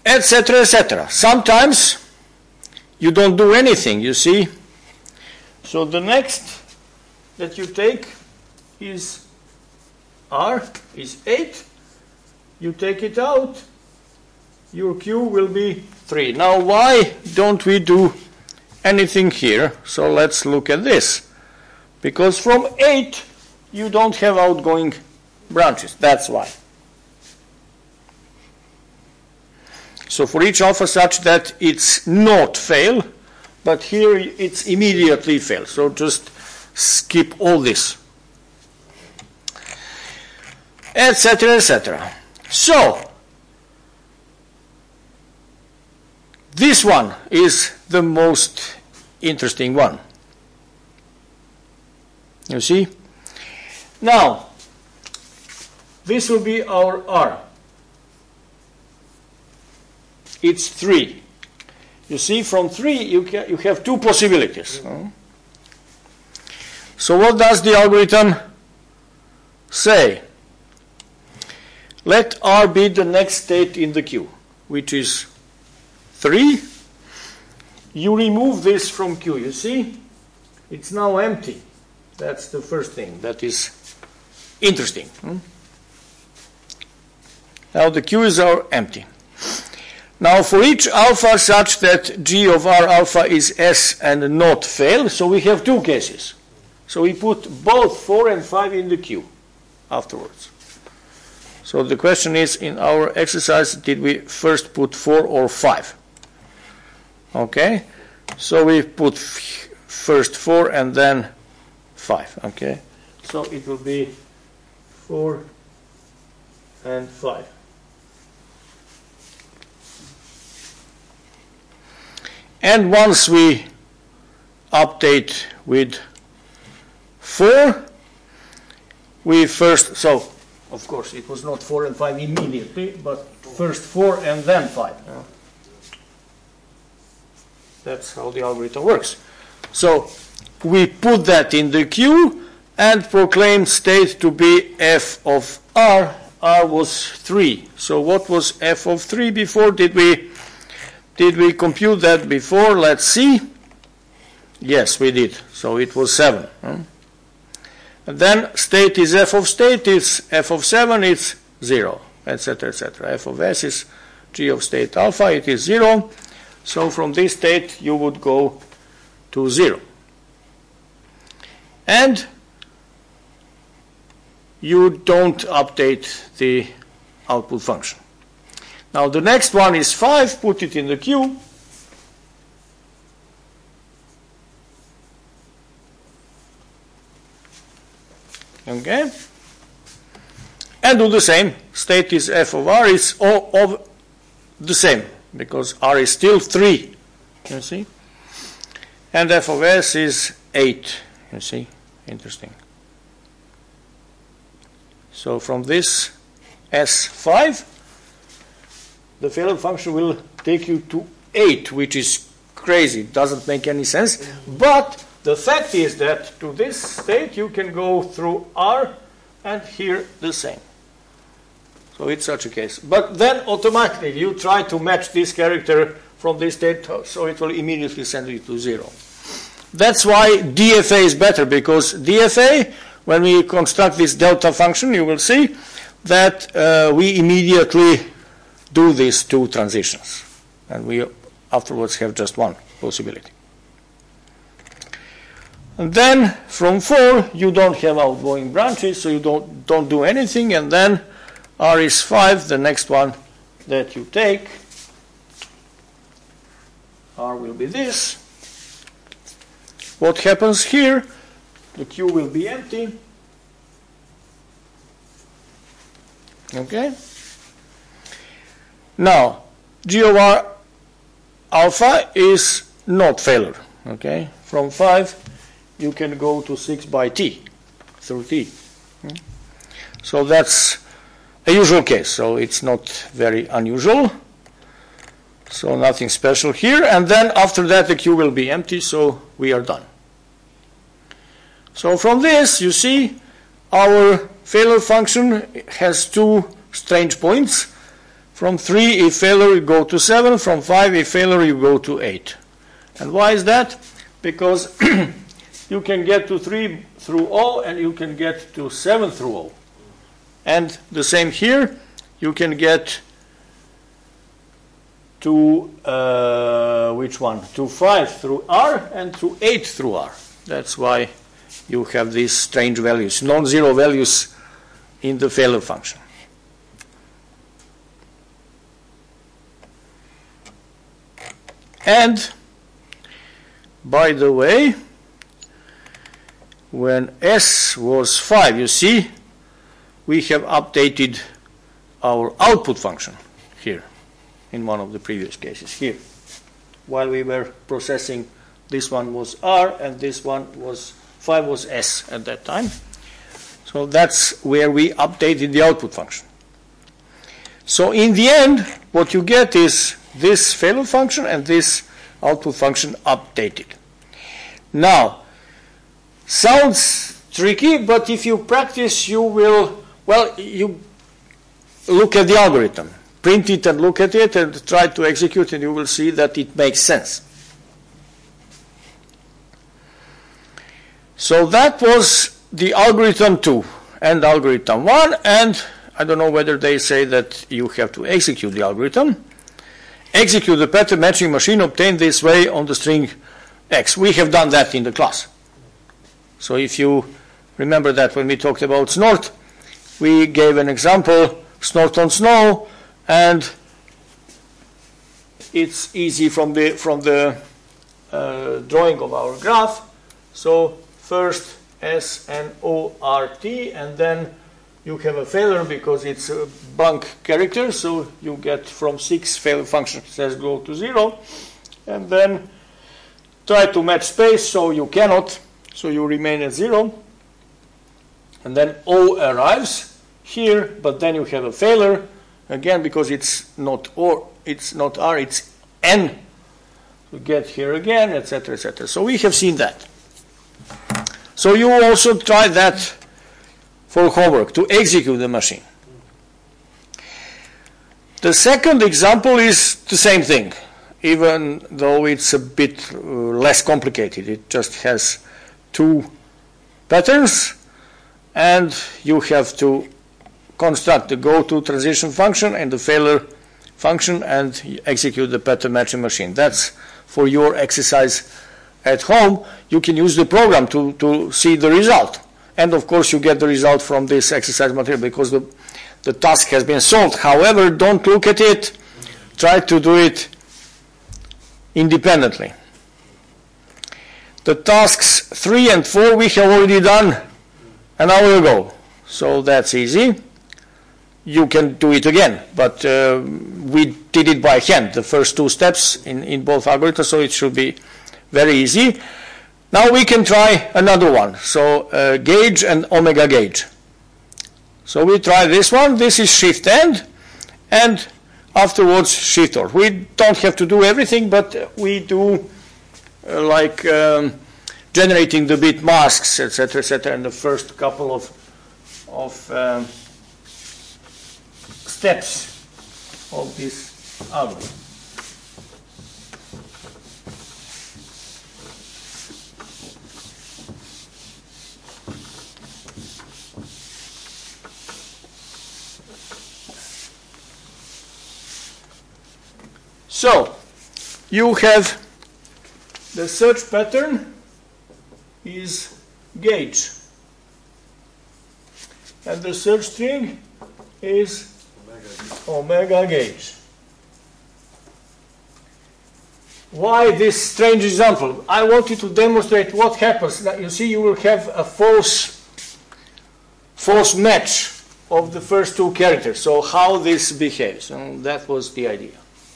et cetera, et cetera. Sometimes you don't do anything, you see. So the next that you take is R, is eight. You take it out, your Q will be three. Now why don't we do anything here? So let's look at this. Because from eight you don't have outgoing branches, that's why. So for each alpha such that it's not fail, but here it's immediately fail. So just skip all this, et cetera, et cetera. So this one is the most interesting one. You see? Now, this will be our R. It's three. You see, from three you, can, you have two possibilities. Mm-hmm. So what does the algorithm say? Let R be the next state in the queue, which is three. You remove this from Q, you see? It's now empty. That's the first thing that is interesting. Hmm? Now the Q is our empty. Now for each alpha such that G of R alpha is S and not fail, so we have two cases. So we put both four and five in the Q afterwards. So the question is, in our exercise, did we first put four or five? Okay, so we put f first four and then five. Okay, so it will be four and five. And once we update with four, we first, so of course it was not four and five immediately, but first four and then five. Yeah. That's how the algorithm works. So we put that in the queue and proclaim state to be f of R. R was three. So what was f of three before? Did we Did we compute that before? Let's see. Yes, we did. So it was seven. Hmm? And then state is f of state, is f of seven, it's zero, et cetera, et cetera. F of s is g of state alpha, it is zero. So from this state you would go to zero. And you don't update the output function. Now the next one is five, put it in the queue. Okay. And do the same. State is f of R is all of the same, because R is still three, you see. And f of s is eight, you see. Interesting. So from this S five, the failure function will take you to eight, which is crazy. It doesn't make any sense. But the fact is that to this state you can go through R and here the same. So it's such a case. But then automatically you try to match this character from this state, so it will immediately send you to zero. That's why D F A is better, because D F A, when we construct this delta function, you will see that uh, we immediately do these two transitions, and we afterwards have just one possibility. And then from four you don't have outgoing branches, so you don't don't do anything, and then R is five, the next one that you take. R will be this. What happens here? The Q will be empty. Okay. Now, G of R alpha is not failure. Okay. From five, you can go to six by T, through T. So that's a usual case. So it's not very unusual. So nothing special here. And then after that, the Q will be empty. So we are done. So from this, you see, our failure function has two strange points. From three, if failure, you go to seven. From five, if failure, you go to eight. And why is that? Because you can get to three through O, and you can get to seven through O. And the same here, you can get to, uh, which one? To five through R and to eight through R. That's why you have these strange values, non-zero values in the failure function. And, by the way, when S was five, you see, we have updated our output function here in one of the previous cases here. While we were processing, this one was R and this one was five was S at that time. So that's where we updated the output function. So in the end, what you get is this failure function and this output function updated. Now, sounds tricky, but if you practice, you will, well, you look at the algorithm, print it and look at it and try to execute, and you will see that it makes sense. So that was the algorithm two and algorithm one, and I don't know whether they say that you have to execute the algorithm. Execute the pattern matching machine obtained this way on the string X. We have done that in the class. So if you remember that when we talked about snort, we gave an example, snort on snow, and it's easy from the, from the uh, drawing of our graph. So first S N O R T, and then you have a failure because it's a blank character, so you get from six failure function says go to zero, and then try to match space, so you cannot, so you remain at zero, and then O arrives here, but then you have a failure again because it's not or it's not R, it's N. You get here again, et cetera, et cetera. So we have seen that. So you also try that for homework, to execute the machine. The second example is the same thing, even though it's a bit uh, less complicated. It just has two patterns, and you have to construct the go-to transition function and the failure function and execute the pattern matching machine. That's for your exercise at home. You can use the program to, to see the result. And of course, you get the result from this exercise material because the, the task has been solved. However, don't look at it. Try to do it independently. The tasks three and four we have already done an hour ago. So that's easy. You can do it again. But uh, we did it by hand, the first two steps in, in both algorithms, so it should be very easy. Now we can try another one. So uh, gauge and omega gauge. So we try this one. This is shift end, and afterwards shift or. We don't have to do everything, but we do uh, like um, generating the bit masks, et cetera, et cetera, in the first couple of of um, steps of this algorithm. So, you have the search pattern is gauge, and the search string is omega gauge. Why this strange example? I wanted to demonstrate what happens. Now, you see, you will have a false, false match of the first two characters. So how this behaves, and that was the idea.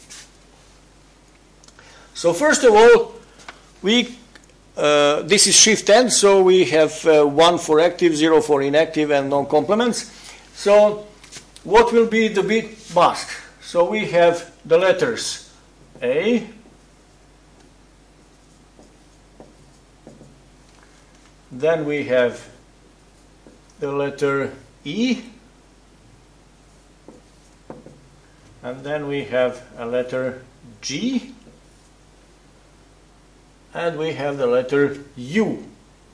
So first of all, we uh, this is shift end, so we have uh, one for active, zero for inactive, and non-complements. So what will be the bit mask? So we have the letters A, then we have the letter E, and then we have a letter G, and we have the letter U.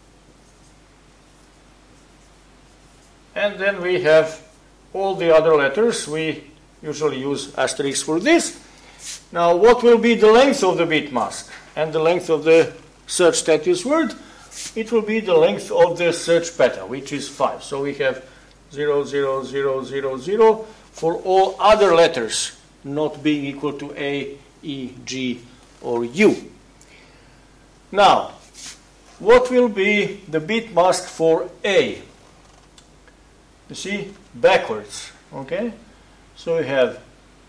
And then we have all the other letters. We usually use asterisk for this. Now, what will be the length of the bit mask and the length of the search status word? It will be the length of the search beta, which is five. So we have zero, zero, zero, zero, zero for all other letters not being equal to A, E, G, or U. Now, what will be the bit mask for A? You see, backwards, okay? So we have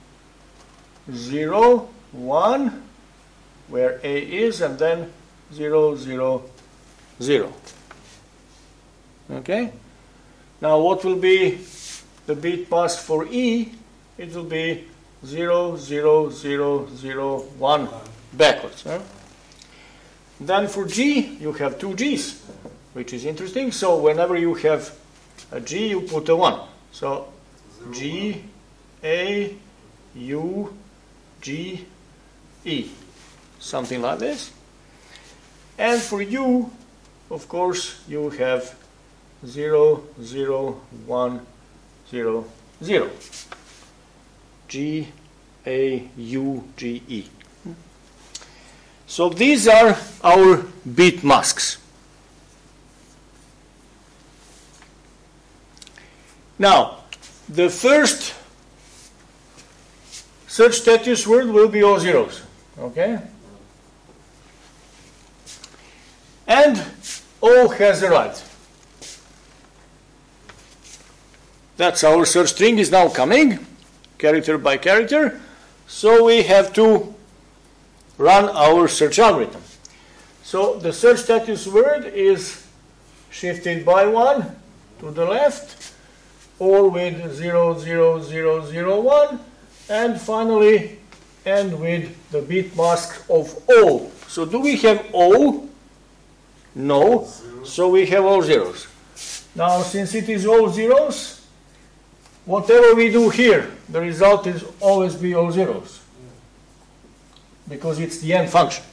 zero, one, where A is, and then zero, zero, zero. Okay? Now what will be the bit mask for E? It will be zero, zero, zero, zero, one, backwards. Huh? Then for G, you have two G's, which is interesting. So whenever you have a G, you put a one. So G, A, U, G, E. Something like this. And for U, of course, you have zero, zero, one, zero, zero. G, A, U, G, E. So these are our bit masks. Now, the first search status word will be all zeros. Okay? And O has arrived. That's our search string is now coming, character by character. So we have to run our search algorithm. So the search status word is shifted by one to the left, or with zero, zero, zero, zero, one, and finally end with the bit mask of O. So do we have O? No. So we have all zeros. Now, since it is all zeros, whatever we do here, the result is always be all zeros, because it's the end function.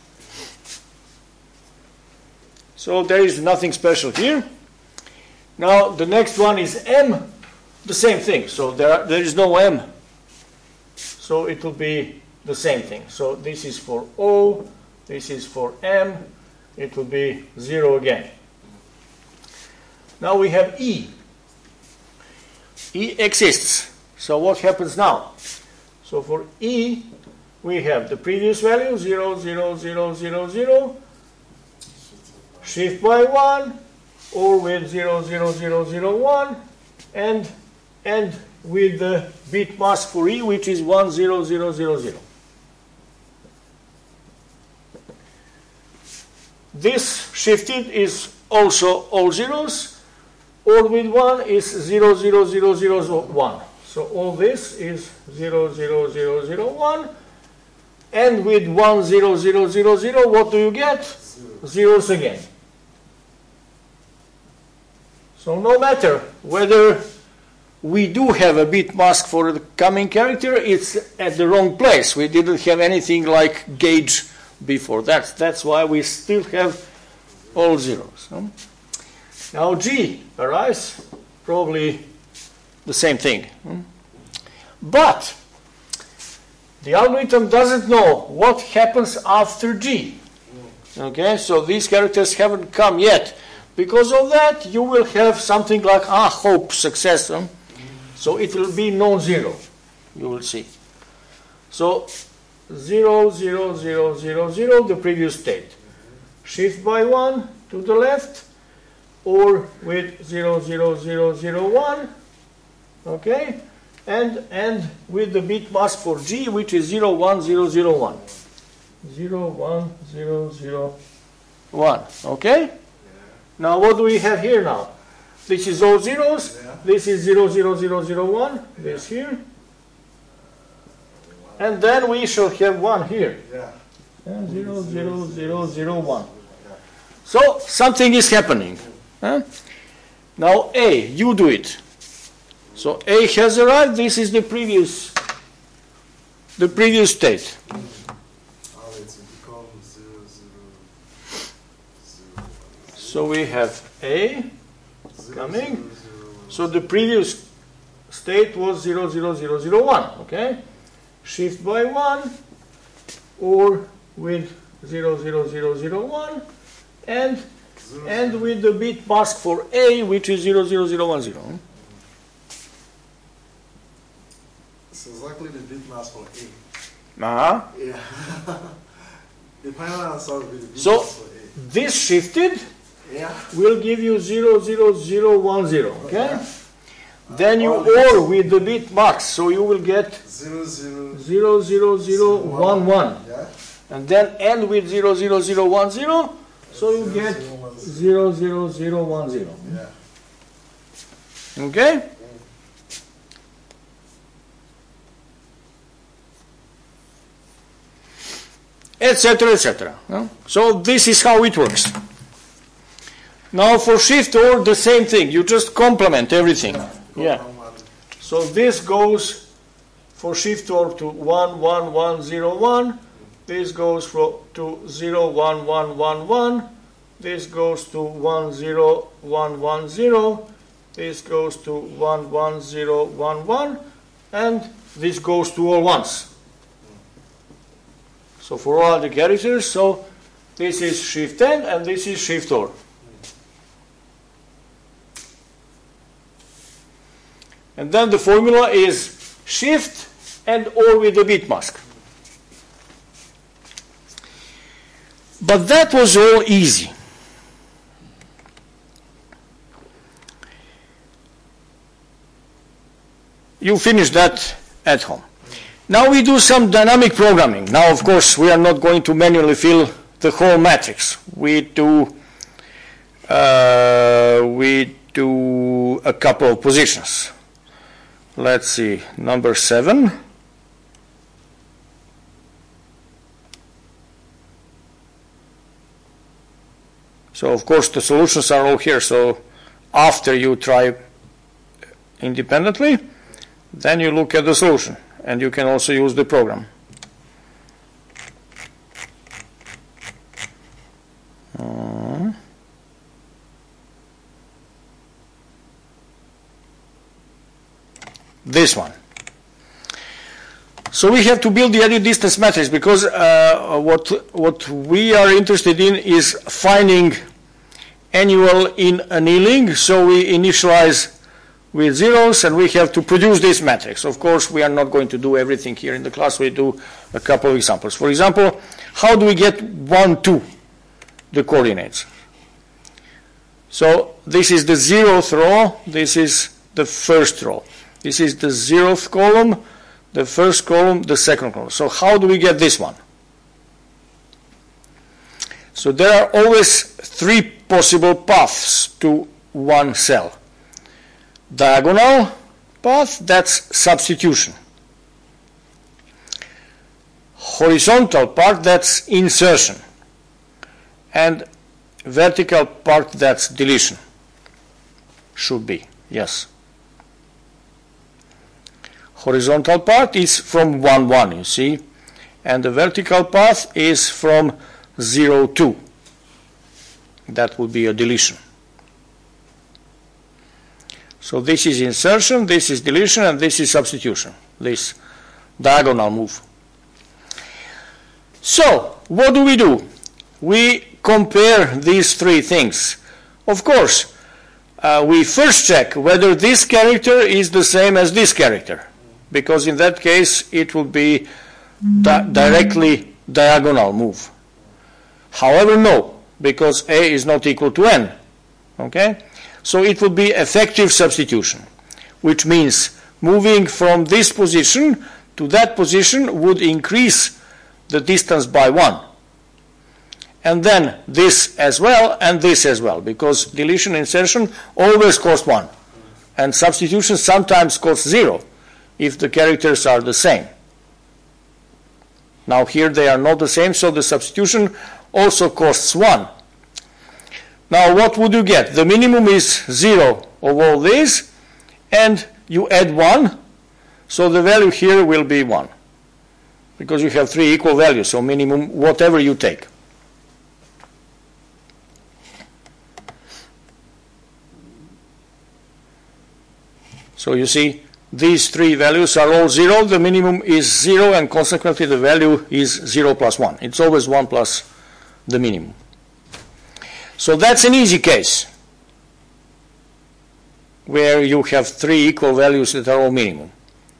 So there is nothing special here. Now the next one is M, the same thing. So there, are, there is no M. So it will be the same thing. So this is for O, this is for M, it will be zero again. Now we have E. E exists. So what happens now? So for E, we have the previous value, zero, zero, zero, zero, zero, shift by one, or with zero, zero, zero, zero, one, and end with the bit mask for E, which is one, zero, zero, zero, zero. This shifted is also all zeros, or with one is zero, zero, zero, zero, one. So all this is zero, zero, zero, zero, one. And with one, zero, zero, zero, zero, what do you get? Zero. Zeros again. So no matter whether we do have a bit mask for the coming character, it's at the wrong place. We didn't have anything like gauge before that. That's why we still have all zeros. No? Now G arrives, probably the same thing. But the algorithm doesn't know what happens after G. Okay, so these characters haven't come yet. Because of that, you will have something like ah, hope, success. Huh? So it will be non-zero, you will see. So zero, zero, zero, zero, zero, the previous state. Shift by one to the left, or with zero, zero, zero, zero, one, okay, and end with the bit mask for G, which is zero, one, zero, zero, one. zero, one, zero, zero, one, okay? Now what do we have here now? This is all zeros, this is zero, zero, zero, zero, one, this here, and then we shall have one here. And zero, zero, zero, zero, one. So something is happening. Huh? Now A, you do it. So A has arrived. This is the previous the previous state. Mm. Oh, it will become zero, zero, zero. So we have A Zero, coming. zero, zero, one. So the previous state was zero, zero, zero, zero, one. Okay? Shift by one or with zero, zero, zero, zero, one and Zero, and zero. with the bit mask for A, which is zero, zero, zero, one, zero. It's exactly the bit mask for A. Uh-huh. Yeah. The final answer will be the bit So mask for A. this shifted Yeah. will give you zero, zero, zero, one, zero. Okay? Okay. Then you All this. OR with the bit max, so you will get Zero, zero, zero, zero, zero, one, one. Yeah. And then end with zero, zero, zero, one, zero, so you Zero, get zero, one, zero. zero, zero, zero, one, zero. Yeah. Okay? Etc, et cetera. So this is how it works. Now for shift OR, the same thing. You just complement everything. Yeah. So this goes for shift OR to one, one, one, zero, one. This goes for, to zero, one, one, one, one. This goes to one, zero, one, one, zero. This goes to one, one, zero, one, one. And this goes to all ones. So for all the characters, so this is shift end and this is shift OR. And then the formula is shift and OR with the bit mask. But that was all easy. You finish that at home. Now we do some dynamic programming. Now, of course, we are not going to manually fill the whole matrix. We do uh, we do a couple of positions. Let's see, number seven. So, of course, the solutions are all here. So, after you try independently, then you look at the solution, and you can also use the program. Uh, this one. So we have to build the equidistance matrix because uh, what what we are interested in is finding annual in annealing. So we initialize with zeros, and we have to produce this matrix. Of course, we are not going to do everything here in the class. We do a couple of examples. For example, how do we get one, two, the coordinates? So this is the zeroth row. This is the first row. This is the zeroth column, the first column, the second column. So how do we get this one? So there are always three possible paths to one cell. Diagonal path, that's substitution. Horizontal part, that's insertion. And vertical part, that's deletion. Should be, yes. Horizontal part is from one, one, you see. And the vertical path is from zero, two. That would be a deletion. So this is insertion, this is deletion, and this is substitution, this diagonal move. So, what do we do? We compare these three things. Of course, uh, we first check whether this character is the same as this character, because in that case it will be di directly diagonal move. However, no, because A is not equal to N. Okay? So it would be effective substitution, which means moving from this position to that position would increase the distance by one. And then this as well and this as well, because deletion and insertion always cost one. And substitution sometimes costs zero if the characters are the same. Now here they are not the same, so the substitution also costs one. Now what would you get? The minimum is zero of all these, and you add one, so the value here will be one. because you have three equal values, so minimum whatever you take. So you see, these three values are all zero, the minimum is zero, and consequently the value is zero plus one. It's always one plus the minimum. So that's an easy case, where you have three equal values that are all minimum.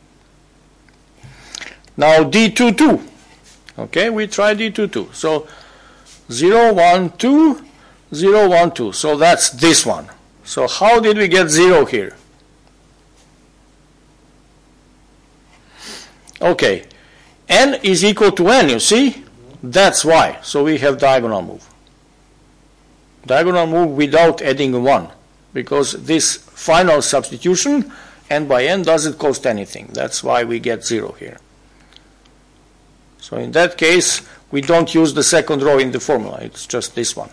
Now D two two. Okay, we try D two two. So zero, one, two, zero, one, two. So that's this one. So how did we get zero here? Okay, n is equal to n, you see? That's why. So we have diagonal move. Diagonal move without adding a one, because this final substitution, n by n, doesn't cost anything. That's why we get zero here. So in that case, we don't use the second row in the formula. It's just this one.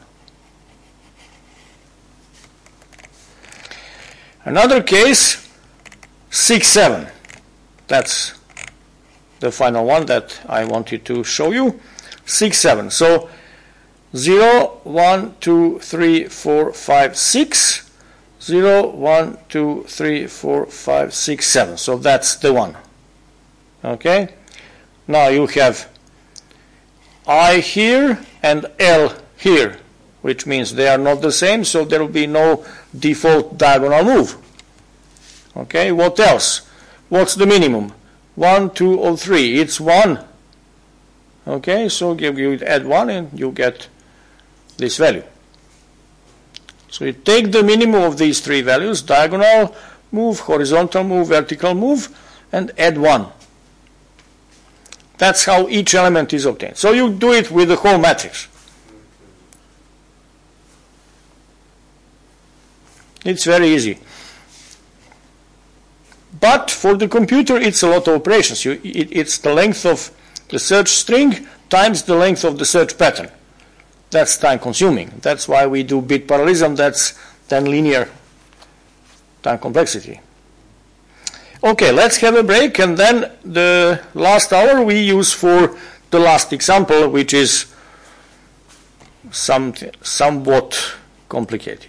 Another case, six, seven. That's the final one that I wanted to show you. six, seven. So zero, one, two, three, four, five, six. zero, one, two, three, four, five, six, seven. So that's the one. Okay? Now you have I here and L here, which means they are not the same, so there will be no default diagonal move. Okay, what else? What's the minimum? one, two, or three. It's one. Okay, so you, you add one and you get this value. So you take the minimum of these three values, diagonal move, horizontal move, vertical move, and add one. That's how each element is obtained. So you do it with the whole matrix. It's very easy. But for the computer, it's a lot of operations. You, it, it's the length of the search string times the length of the search pattern. That's time consuming. That's why we do bit parallelism. That's then linear time complexity. Okay, let's have a break, and then the last hour we use for the last example, which is some, somewhat complicated.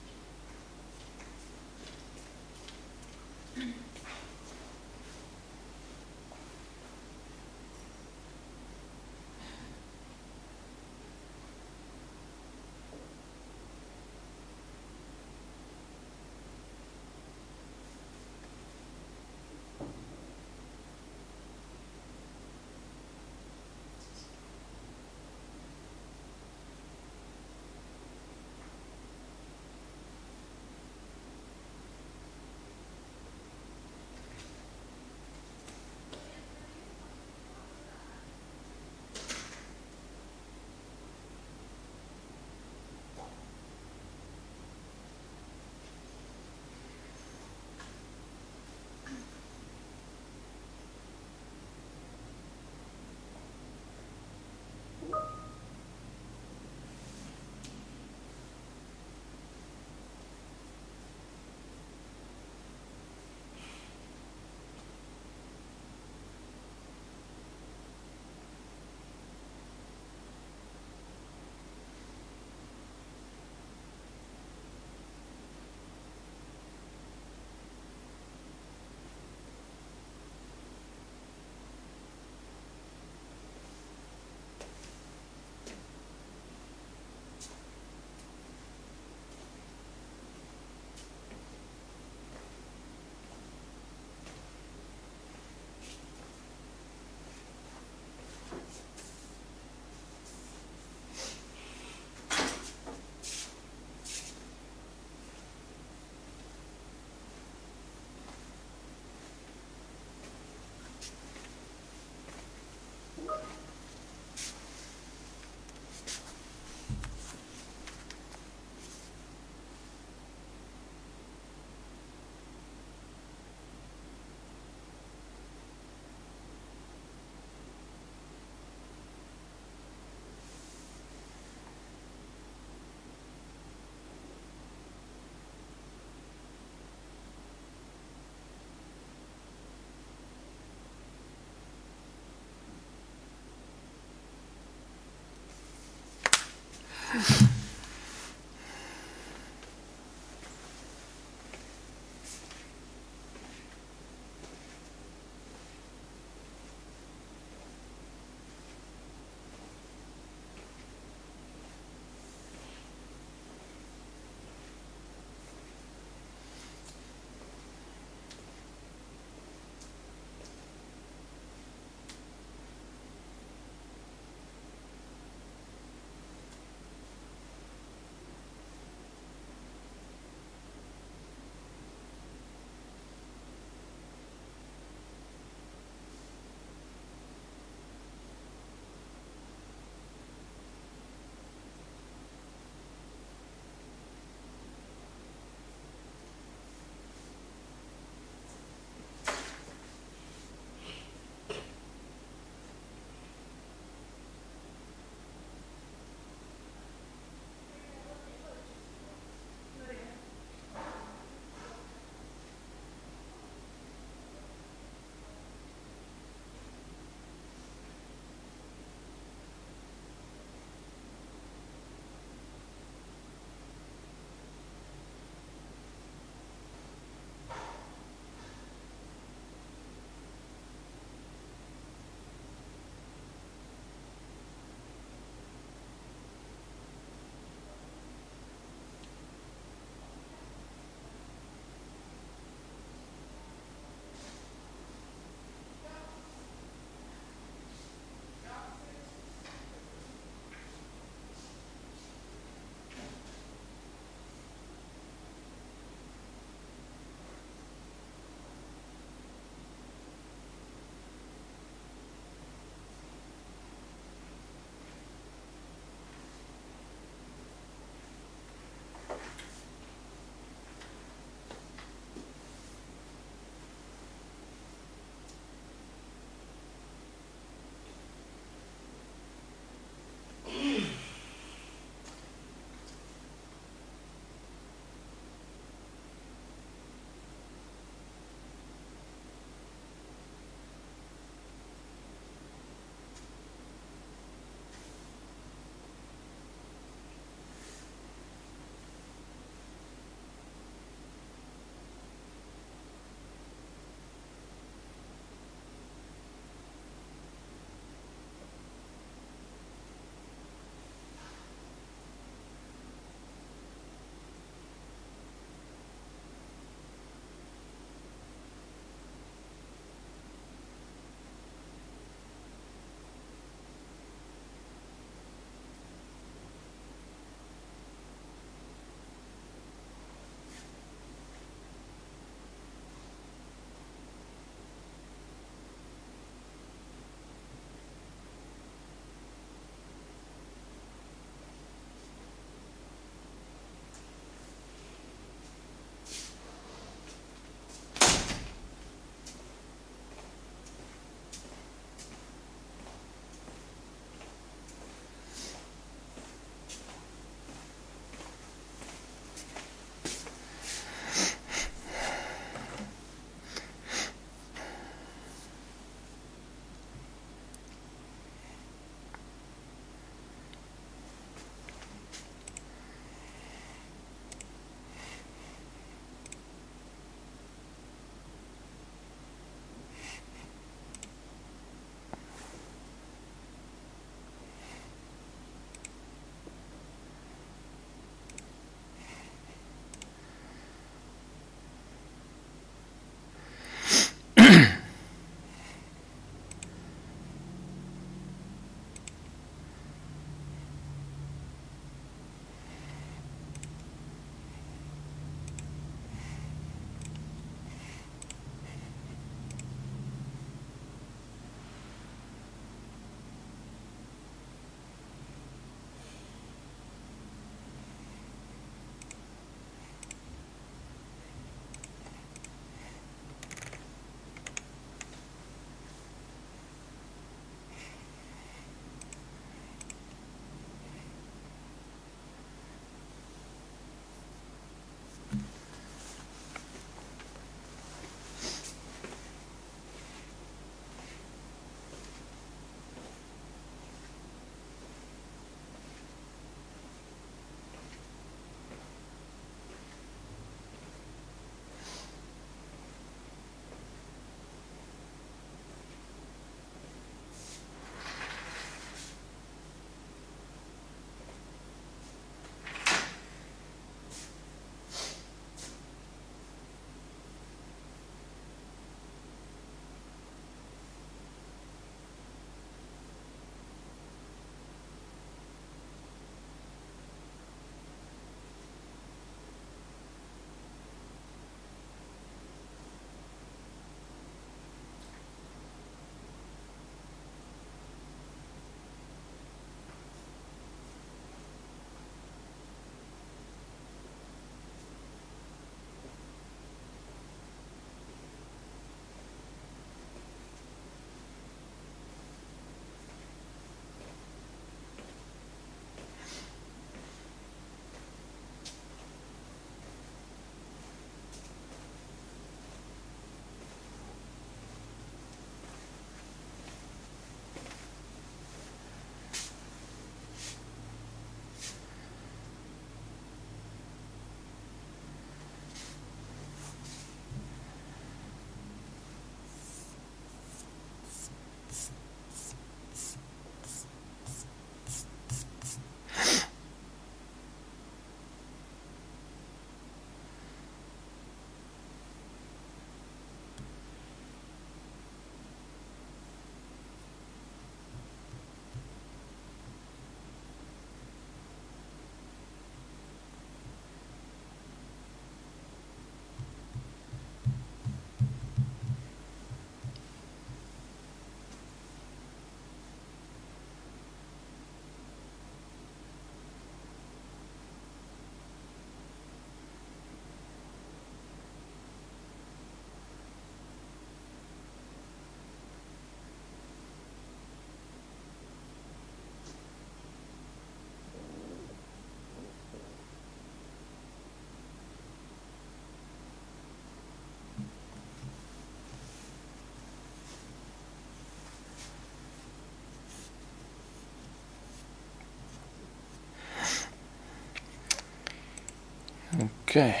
Okay.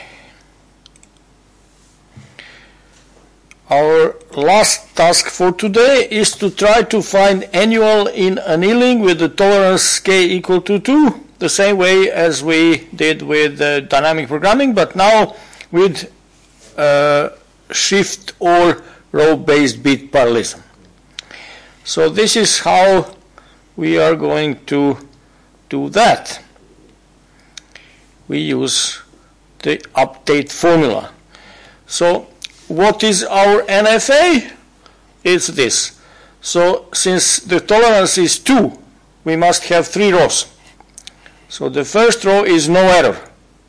Our last task for today is to try to find annual in annealing with the tolerance k equal to two, the same way as we did with uh, dynamic programming, but now with uh, shift or row-based bit parallelism. So this is how we are going to do that. We use the update formula. So what is our N F A? It's this. So since the tolerance is two, we must have three rows. So the first row is no error.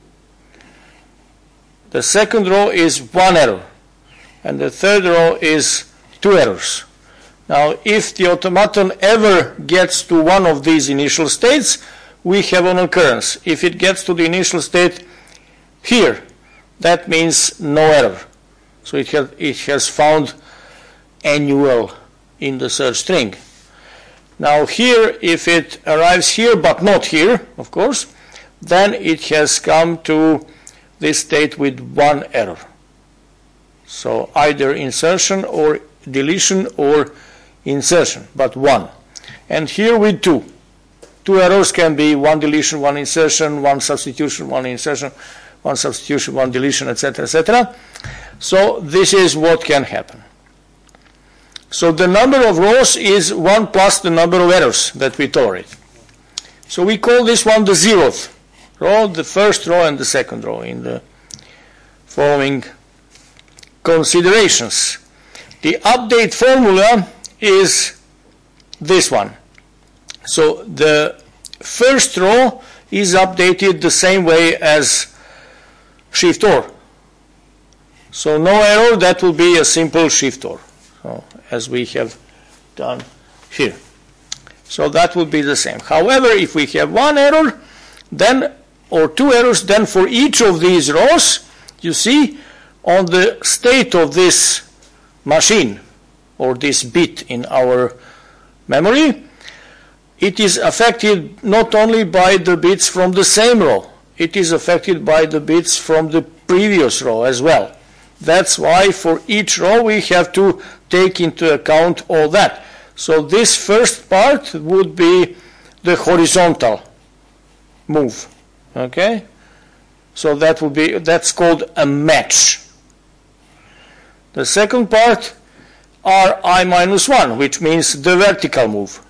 The second row is one error. And the third row is two errors. Now, if the automaton ever gets to one of these initial states, we have an occurrence. If it gets to the initial state here, that means no error. So it has, it has found annual in the search string. Now here, if it arrives here but not here, of course, then it has come to this state with one error. So either insertion or deletion or insertion, but one. And here with two. Two errors can be one deletion, one insertion, one substitution, one insertion, one substitution, one deletion, et cetera, et cetera. So this is what can happen. So the number of rows is one plus the number of errors that we tolerate. So we call this one the zeroth row, the first row and the second row in the following considerations. The update formula is this one. So the first row is updated the same way as shift or. So no error, that will be a simple shift or, so, as we have done here. So that will be the same. However, if we have one error, then or two errors, then for each of these rows, you see, on the state of this machine or this bit in our memory, it is affected not only by the bits from the same row, it is affected by the bits from the previous row as well. That's why for each row we have to take into account all that. So this first part would be the horizontal move. Okay? So that would be, that's called a match. The second part, R I minus one, which means the vertical move.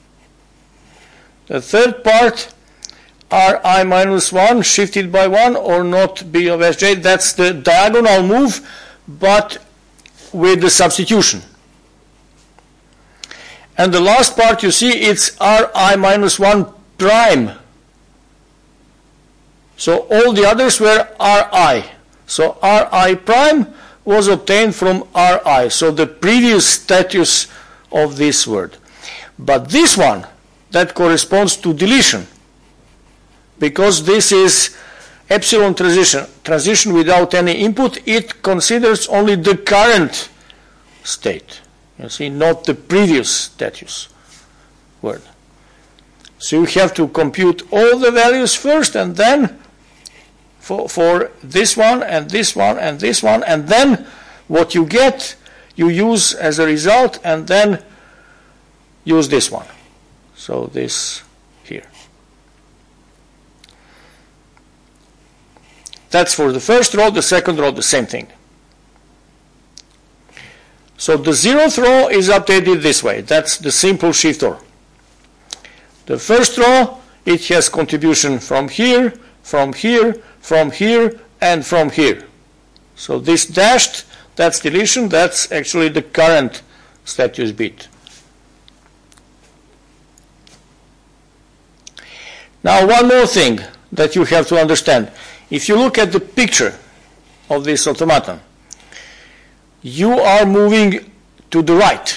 The third part, R I minus one shifted by one or not B of S J, that's the diagonal move, but with the substitution. And the last part, you see, it's R I minus one prime. So all the others were R I. So R I prime was obtained from R I, so the previous status of this word. But this one, that corresponds to deletion, because this is epsilon transition, transition without any input, it considers only the current state, you see, not the previous status word. So you have to compute all the values first, and then for, for this one, and this one, and this one, and then what you get, you use as a result, and then use this one. So this here. That's for the first row, the second row, the same thing. So the zeroth row is updated this way. That's the simple shift or. The first row, it has contribution from here, from here, from here, and from here. So this dashed, that's deletion, that's actually the current status bit. Now one more thing that you have to understand. If you look at the picture of this automaton, you are moving to the right.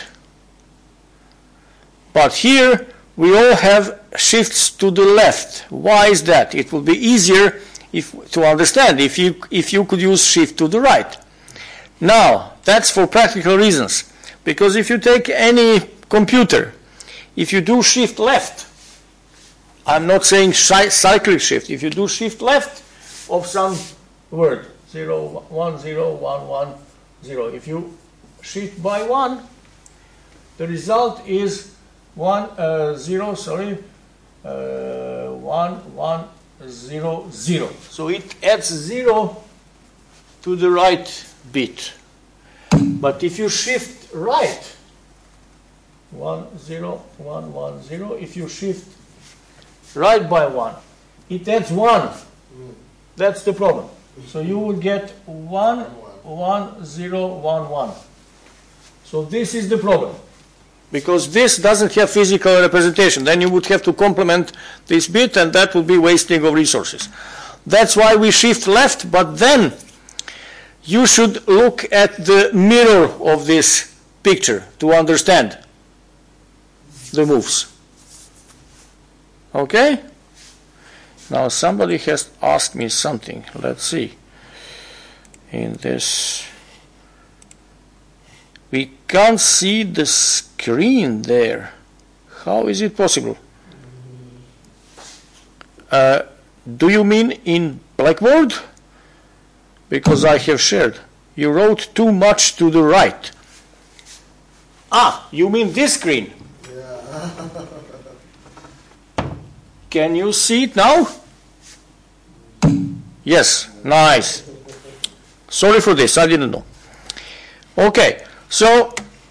But here we all have shifts to the left. Why is that? It would be easier if, to understand if you, if you could use shift to the right. Now, that's for practical reasons. Because if you take any computer, if you do shift left, I'm not saying cyclic shift. If you do shift left of some word. zero, one, zero, one, one, zero. If you shift by one, the result is one, uh, zero, sorry, uh, one, one, zero, zero. So it adds zero to the right bit. But if you shift right, one, zero, one, one, zero, if you shift right by one, it adds one. That's the problem. So you would get one, one, zero, one, one. So this is the problem. Because this doesn't have physical representation. Then you would have to complement this bit, and that would be wasting of resources. That's why we shift left, but then you should look at the mirror of this picture to understand the moves. Okay? Now somebody has asked me something. Let's see. In this, we can't see the screen there. How is it possible? Uh, do you mean in Blackboard? Because I have shared. You wrote too much to the right. Ah, you mean this screen? Yeah. Can you see it now? Yes, nice. Sorry for this, I didn't know. Okay, so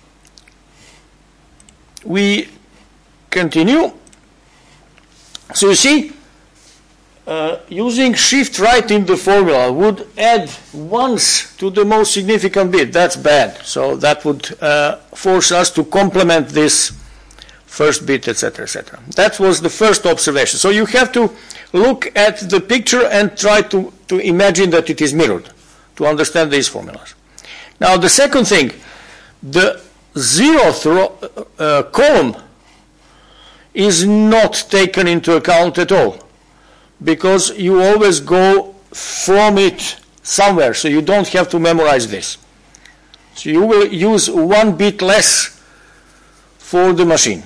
we continue. So you see, uh, using shift right in the formula would add once to the most significant bit. That's bad. So that would uh, force us to complement this first bit, et cetera, et cetera. That was the first observation. So you have to look at the picture and try to, to imagine that it is mirrored to understand these formulas. Now the second thing, the zeroth row, uh, column is not taken into account at all, because you always go from it somewhere, so you don't have to memorize this. So you will use one bit less for the machine.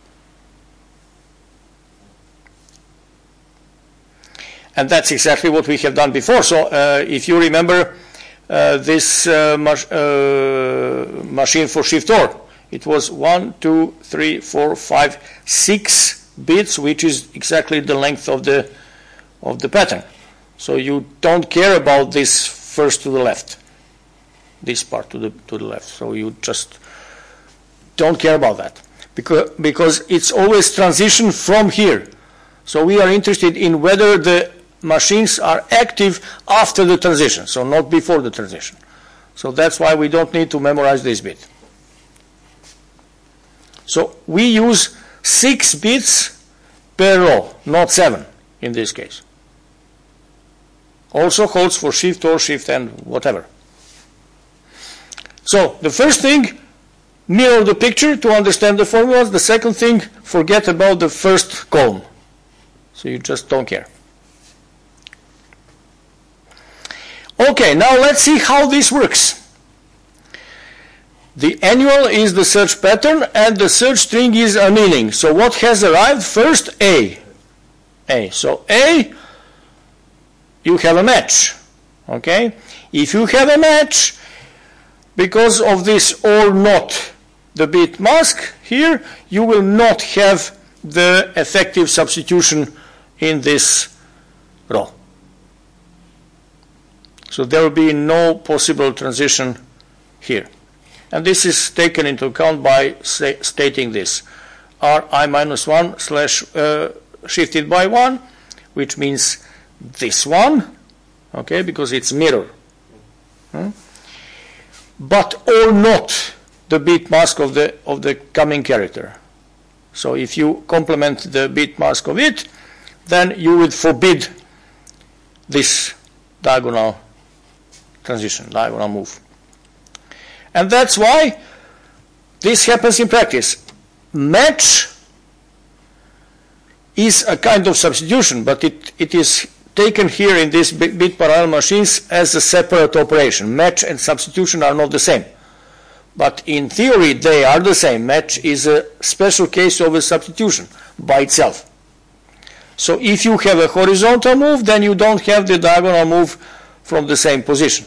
And that's exactly what we have done before. So uh, if you remember uh, this uh, mach uh, machine for shift or, it was one, two, three, four, five, six bits, which is exactly the length of the of the pattern. So you don't care about this first to the left, this part to the to the left. So you just don't care about that, because because it's always transition from here. So we are interested in whether the machines are active after the transition, so not before the transition. So that's why we don't need to memorize this bit. So we use six bits per row, not seven in this case. Also holds for shift or shift and whatever. So the first thing, mirror the picture to understand the formulas. The second thing, forget about the first column. So you just don't care. Okay, now let's see how this works. The annual is the search pattern, and the search string is a meaning. So what has arrived first? A. A. So A, you have a match. Okay? If you have a match, because of this or not, the bit mask here, you will not have the effective substitution in this row. So there will be no possible transition here. And this is taken into account by say, stating this. Ri minus one slash uh, shifted by one, which means this one, okay, because it's mirror. Hmm? But or not the bit mask of the of the coming character. So if you complement the bit mask of it, then you would forbid this diagonal transition, diagonal move. And that's why this happens in practice. Match is a kind of substitution, but it, it is taken here in these bit parallel machines as a separate operation. Match and substitution are not the same. But in theory, they are the same. Match is a special case of a substitution by itself. So if you have a horizontal move, then you don't have the diagonal move from the same position.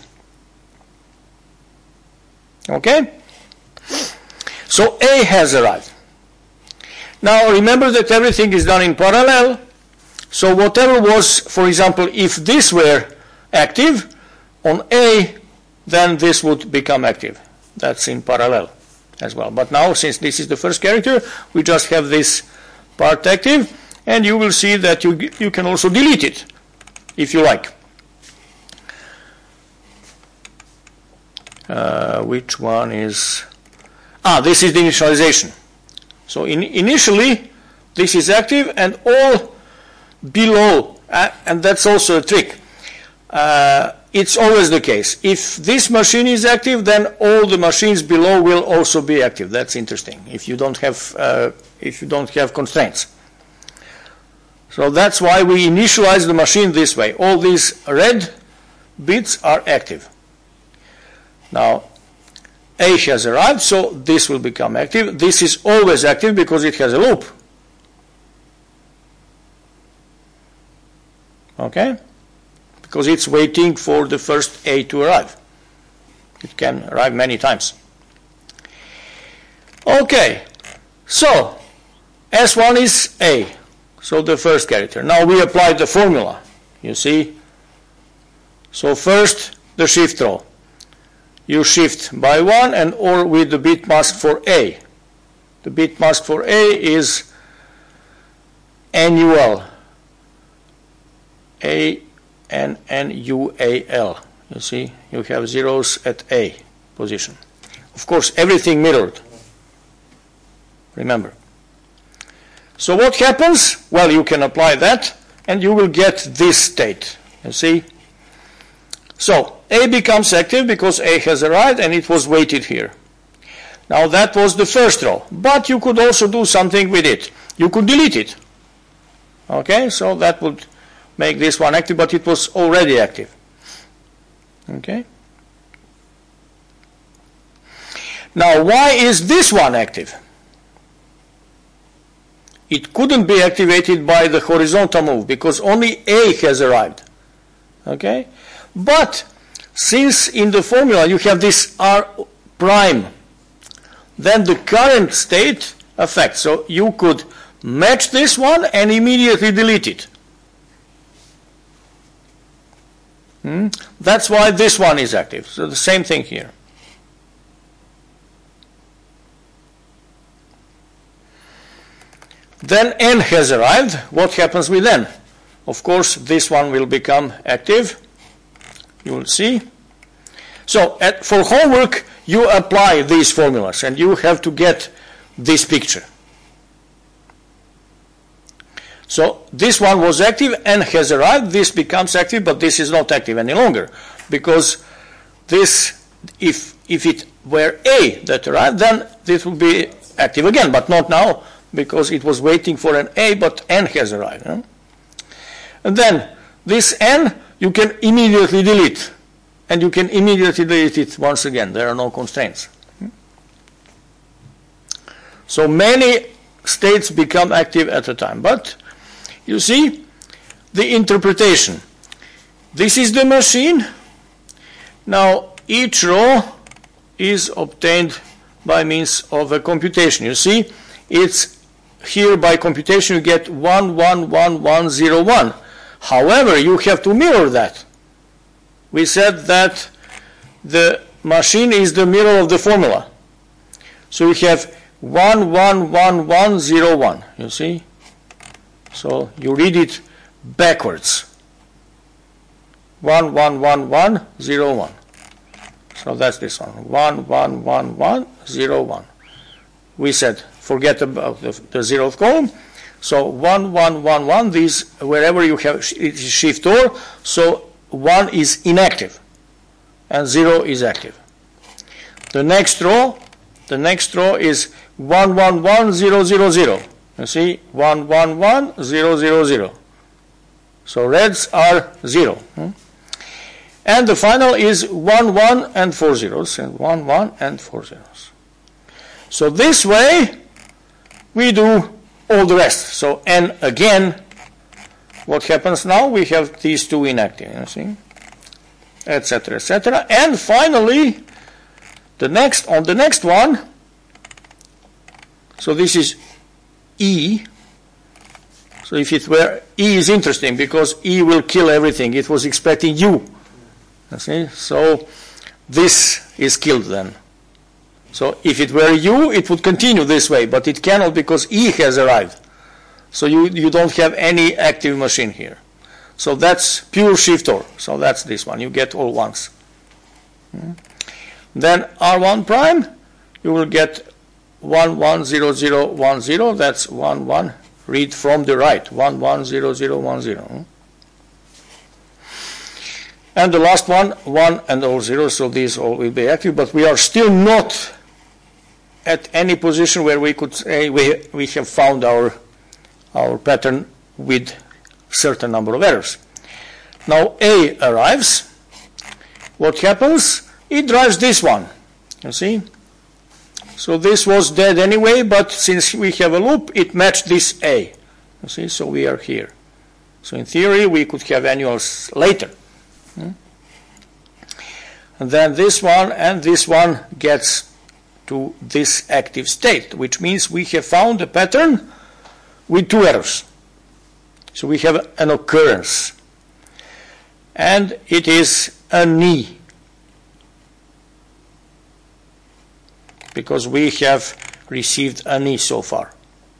Okay? So A has arrived. Now remember that everything is done in parallel. So whatever was, for example, if this were active on A, then this would become active. That's in parallel as well. But now, since this is the first character, we just have this part active, and you will see that you, you can also delete it, if you like. Uh, which one is... Ah, this is the initialization. So in, initially, this is active, and all below, uh, and that's also a trick. Uh, it's always the case. If this machine is active, then all the machines below will also be active. That's interesting. If you don't have, uh, if you don't have constraints. So that's why we initialize the machine this way. All these red bits are active. Now, A has arrived, so this will become active. This is always active because it has a loop. Okay? Because it's waiting for the first A to arrive. It can arrive many times. Okay, so S one is A, so the first character. Now we apply the formula, you see. So first, the shift row. You shift by one and or with the bit mask for A. The bit mask for A is annual. A N N U A L. You see, you have zeros at A position. Of course, everything mirrored. Remember. So what happens? Well, you can apply that, and you will get this state. You see? So A becomes active because A has arrived, and it was waited here. Now that was the first row. But you could also do something with it. You could delete it. Okay, so that would make this one active, but it was already active. Okay. Now, why is this one active? It couldn't be activated by the horizontal move because only A has arrived. Okay. But since in the formula you have this R prime, then the current state affects. So you could match this one and immediately delete it. Hmm? That's why this one is active. So the same thing here. Then N has arrived. What happens with N? Of course, this one will become active. You will see. So at, for homework, you apply these formulas, and you have to get this picture. So this one was active, N has arrived, this becomes active, but this is not active any longer. Because this, if, if it were A that arrived, then this would be active again, but not now, because it was waiting for an A, but N has arrived. Huh? And then this N, you can immediately delete. And you can immediately delete it once again. There are no constraints. So many states become active at a time. But you see the interpretation. This is the machine. Now each row is obtained by means of a computation. You see, it's here by computation you get one one one one zero one. However, you have to mirror that. We said that the machine is the mirror of the formula. So we have one one one one zero one. You see? So you read it backwards. one one one one zero one. So that's this one. one one one one zero one. We said forget about the, the zeroth column. So one one one one, these wherever you have it is shift or, so one is inactive and zero is active. The next row, the next row is one one one zero zero zero. You see, one one one zero zero zero. So reds are zero. Hmm? And the final is one one and four zeros, and one one and four zeros. So this way we do all the rest. So N again, what happens now? We have these two inactive, you see. et cetera, et cetera. And finally, the next on the next one, so this is E. So if it were, E is interesting because E will kill everything. It was expecting U. You see? So this is killed then. So if it were U, it would continue this way, but it cannot because E has arrived. So you, you don't have any active machine here. So that's pure shift OR. So that's this one. You get all ones. Hmm. Then R one prime, you will get one one zero zero one zero. That's one one. Read from the right. one one zero zero one zero. Hmm. And the last one, one and all zeros. So these all will be active, but we are still not at any position where we could say we, we have found our, our pattern with certain number of errors. Now A arrives. What happens? It drives this one. You see? So this was dead anyway, but since we have a loop, it matched this A. You see? So we are here. So in theory, we could have annuals later. Hmm? And then this one and this one gets to this active state, which means we have found a pattern with two errors. So we have an occurrence. And it is a knee. Because we have received a knee so far.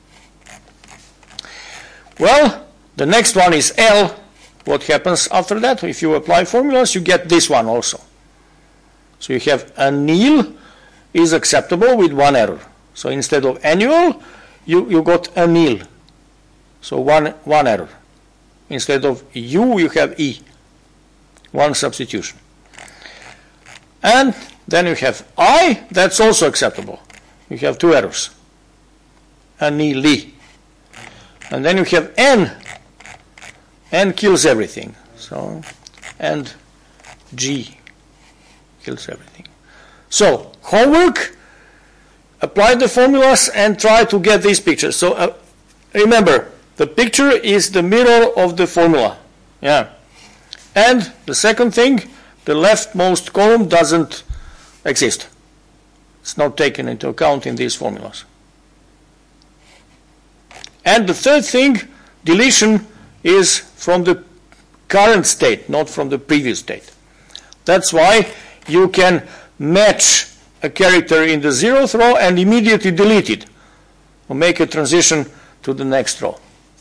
Well, the next one is L. What happens after that? If you apply formulas, you get this one also. So you have a nil is acceptable with one error. So instead of annual, you, you got a nil. So one, one error. Instead of U, you have E. One substitution. And then you have I, that's also acceptable. You have two errors. Anili. And then you have N. N kills everything. So, and G kills everything. So, homework, apply the formulas and try to get these pictures. So, uh, remember, the picture is the mirror of the formula. Yeah. And the second thing, the leftmost column doesn't exist. It's not taken into account in these formulas. And the third thing, deletion is from the current state, not from the previous state. That's why you can match a character in the zeroth row and immediately delete it, or make a transition to the next row.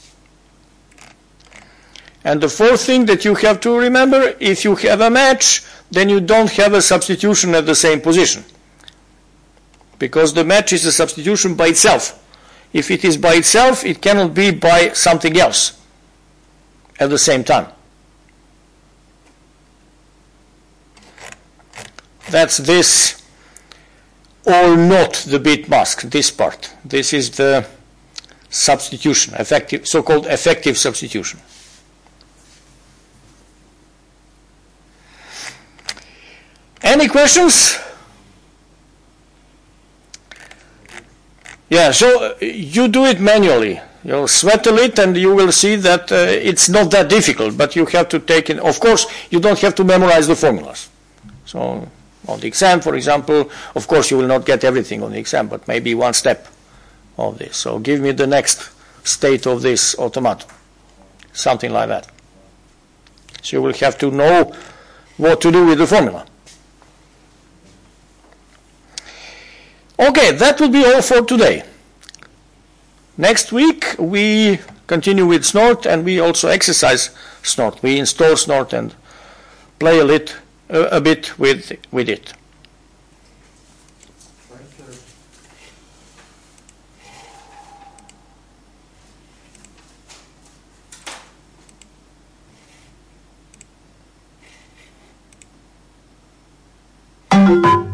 And the fourth thing that you have to remember, if you have a match, then you don't have a substitution at the same position. Because the match is a substitution by itself. If it is by itself, it cannot be by something else at the same time. That's this or not the bit mask, this part. This is the substitution, effective, so-called effective substitution. Any questions? Yeah, so uh, you do it manually. You'll sweatle it and you will see that uh, it's not that difficult, but you have to take in, of course, you don't have to memorize the formulas. So on the exam, for example, of course you will not get everything on the exam, but maybe one step of this. So give me the next state of this automaton. Something like that. So you will have to know what to do with the formula. Okay, that will be all for today. Next week we continue with Snort and we also exercise Snort. We install Snort and play a, lit, uh, a bit with, with it. Thank you.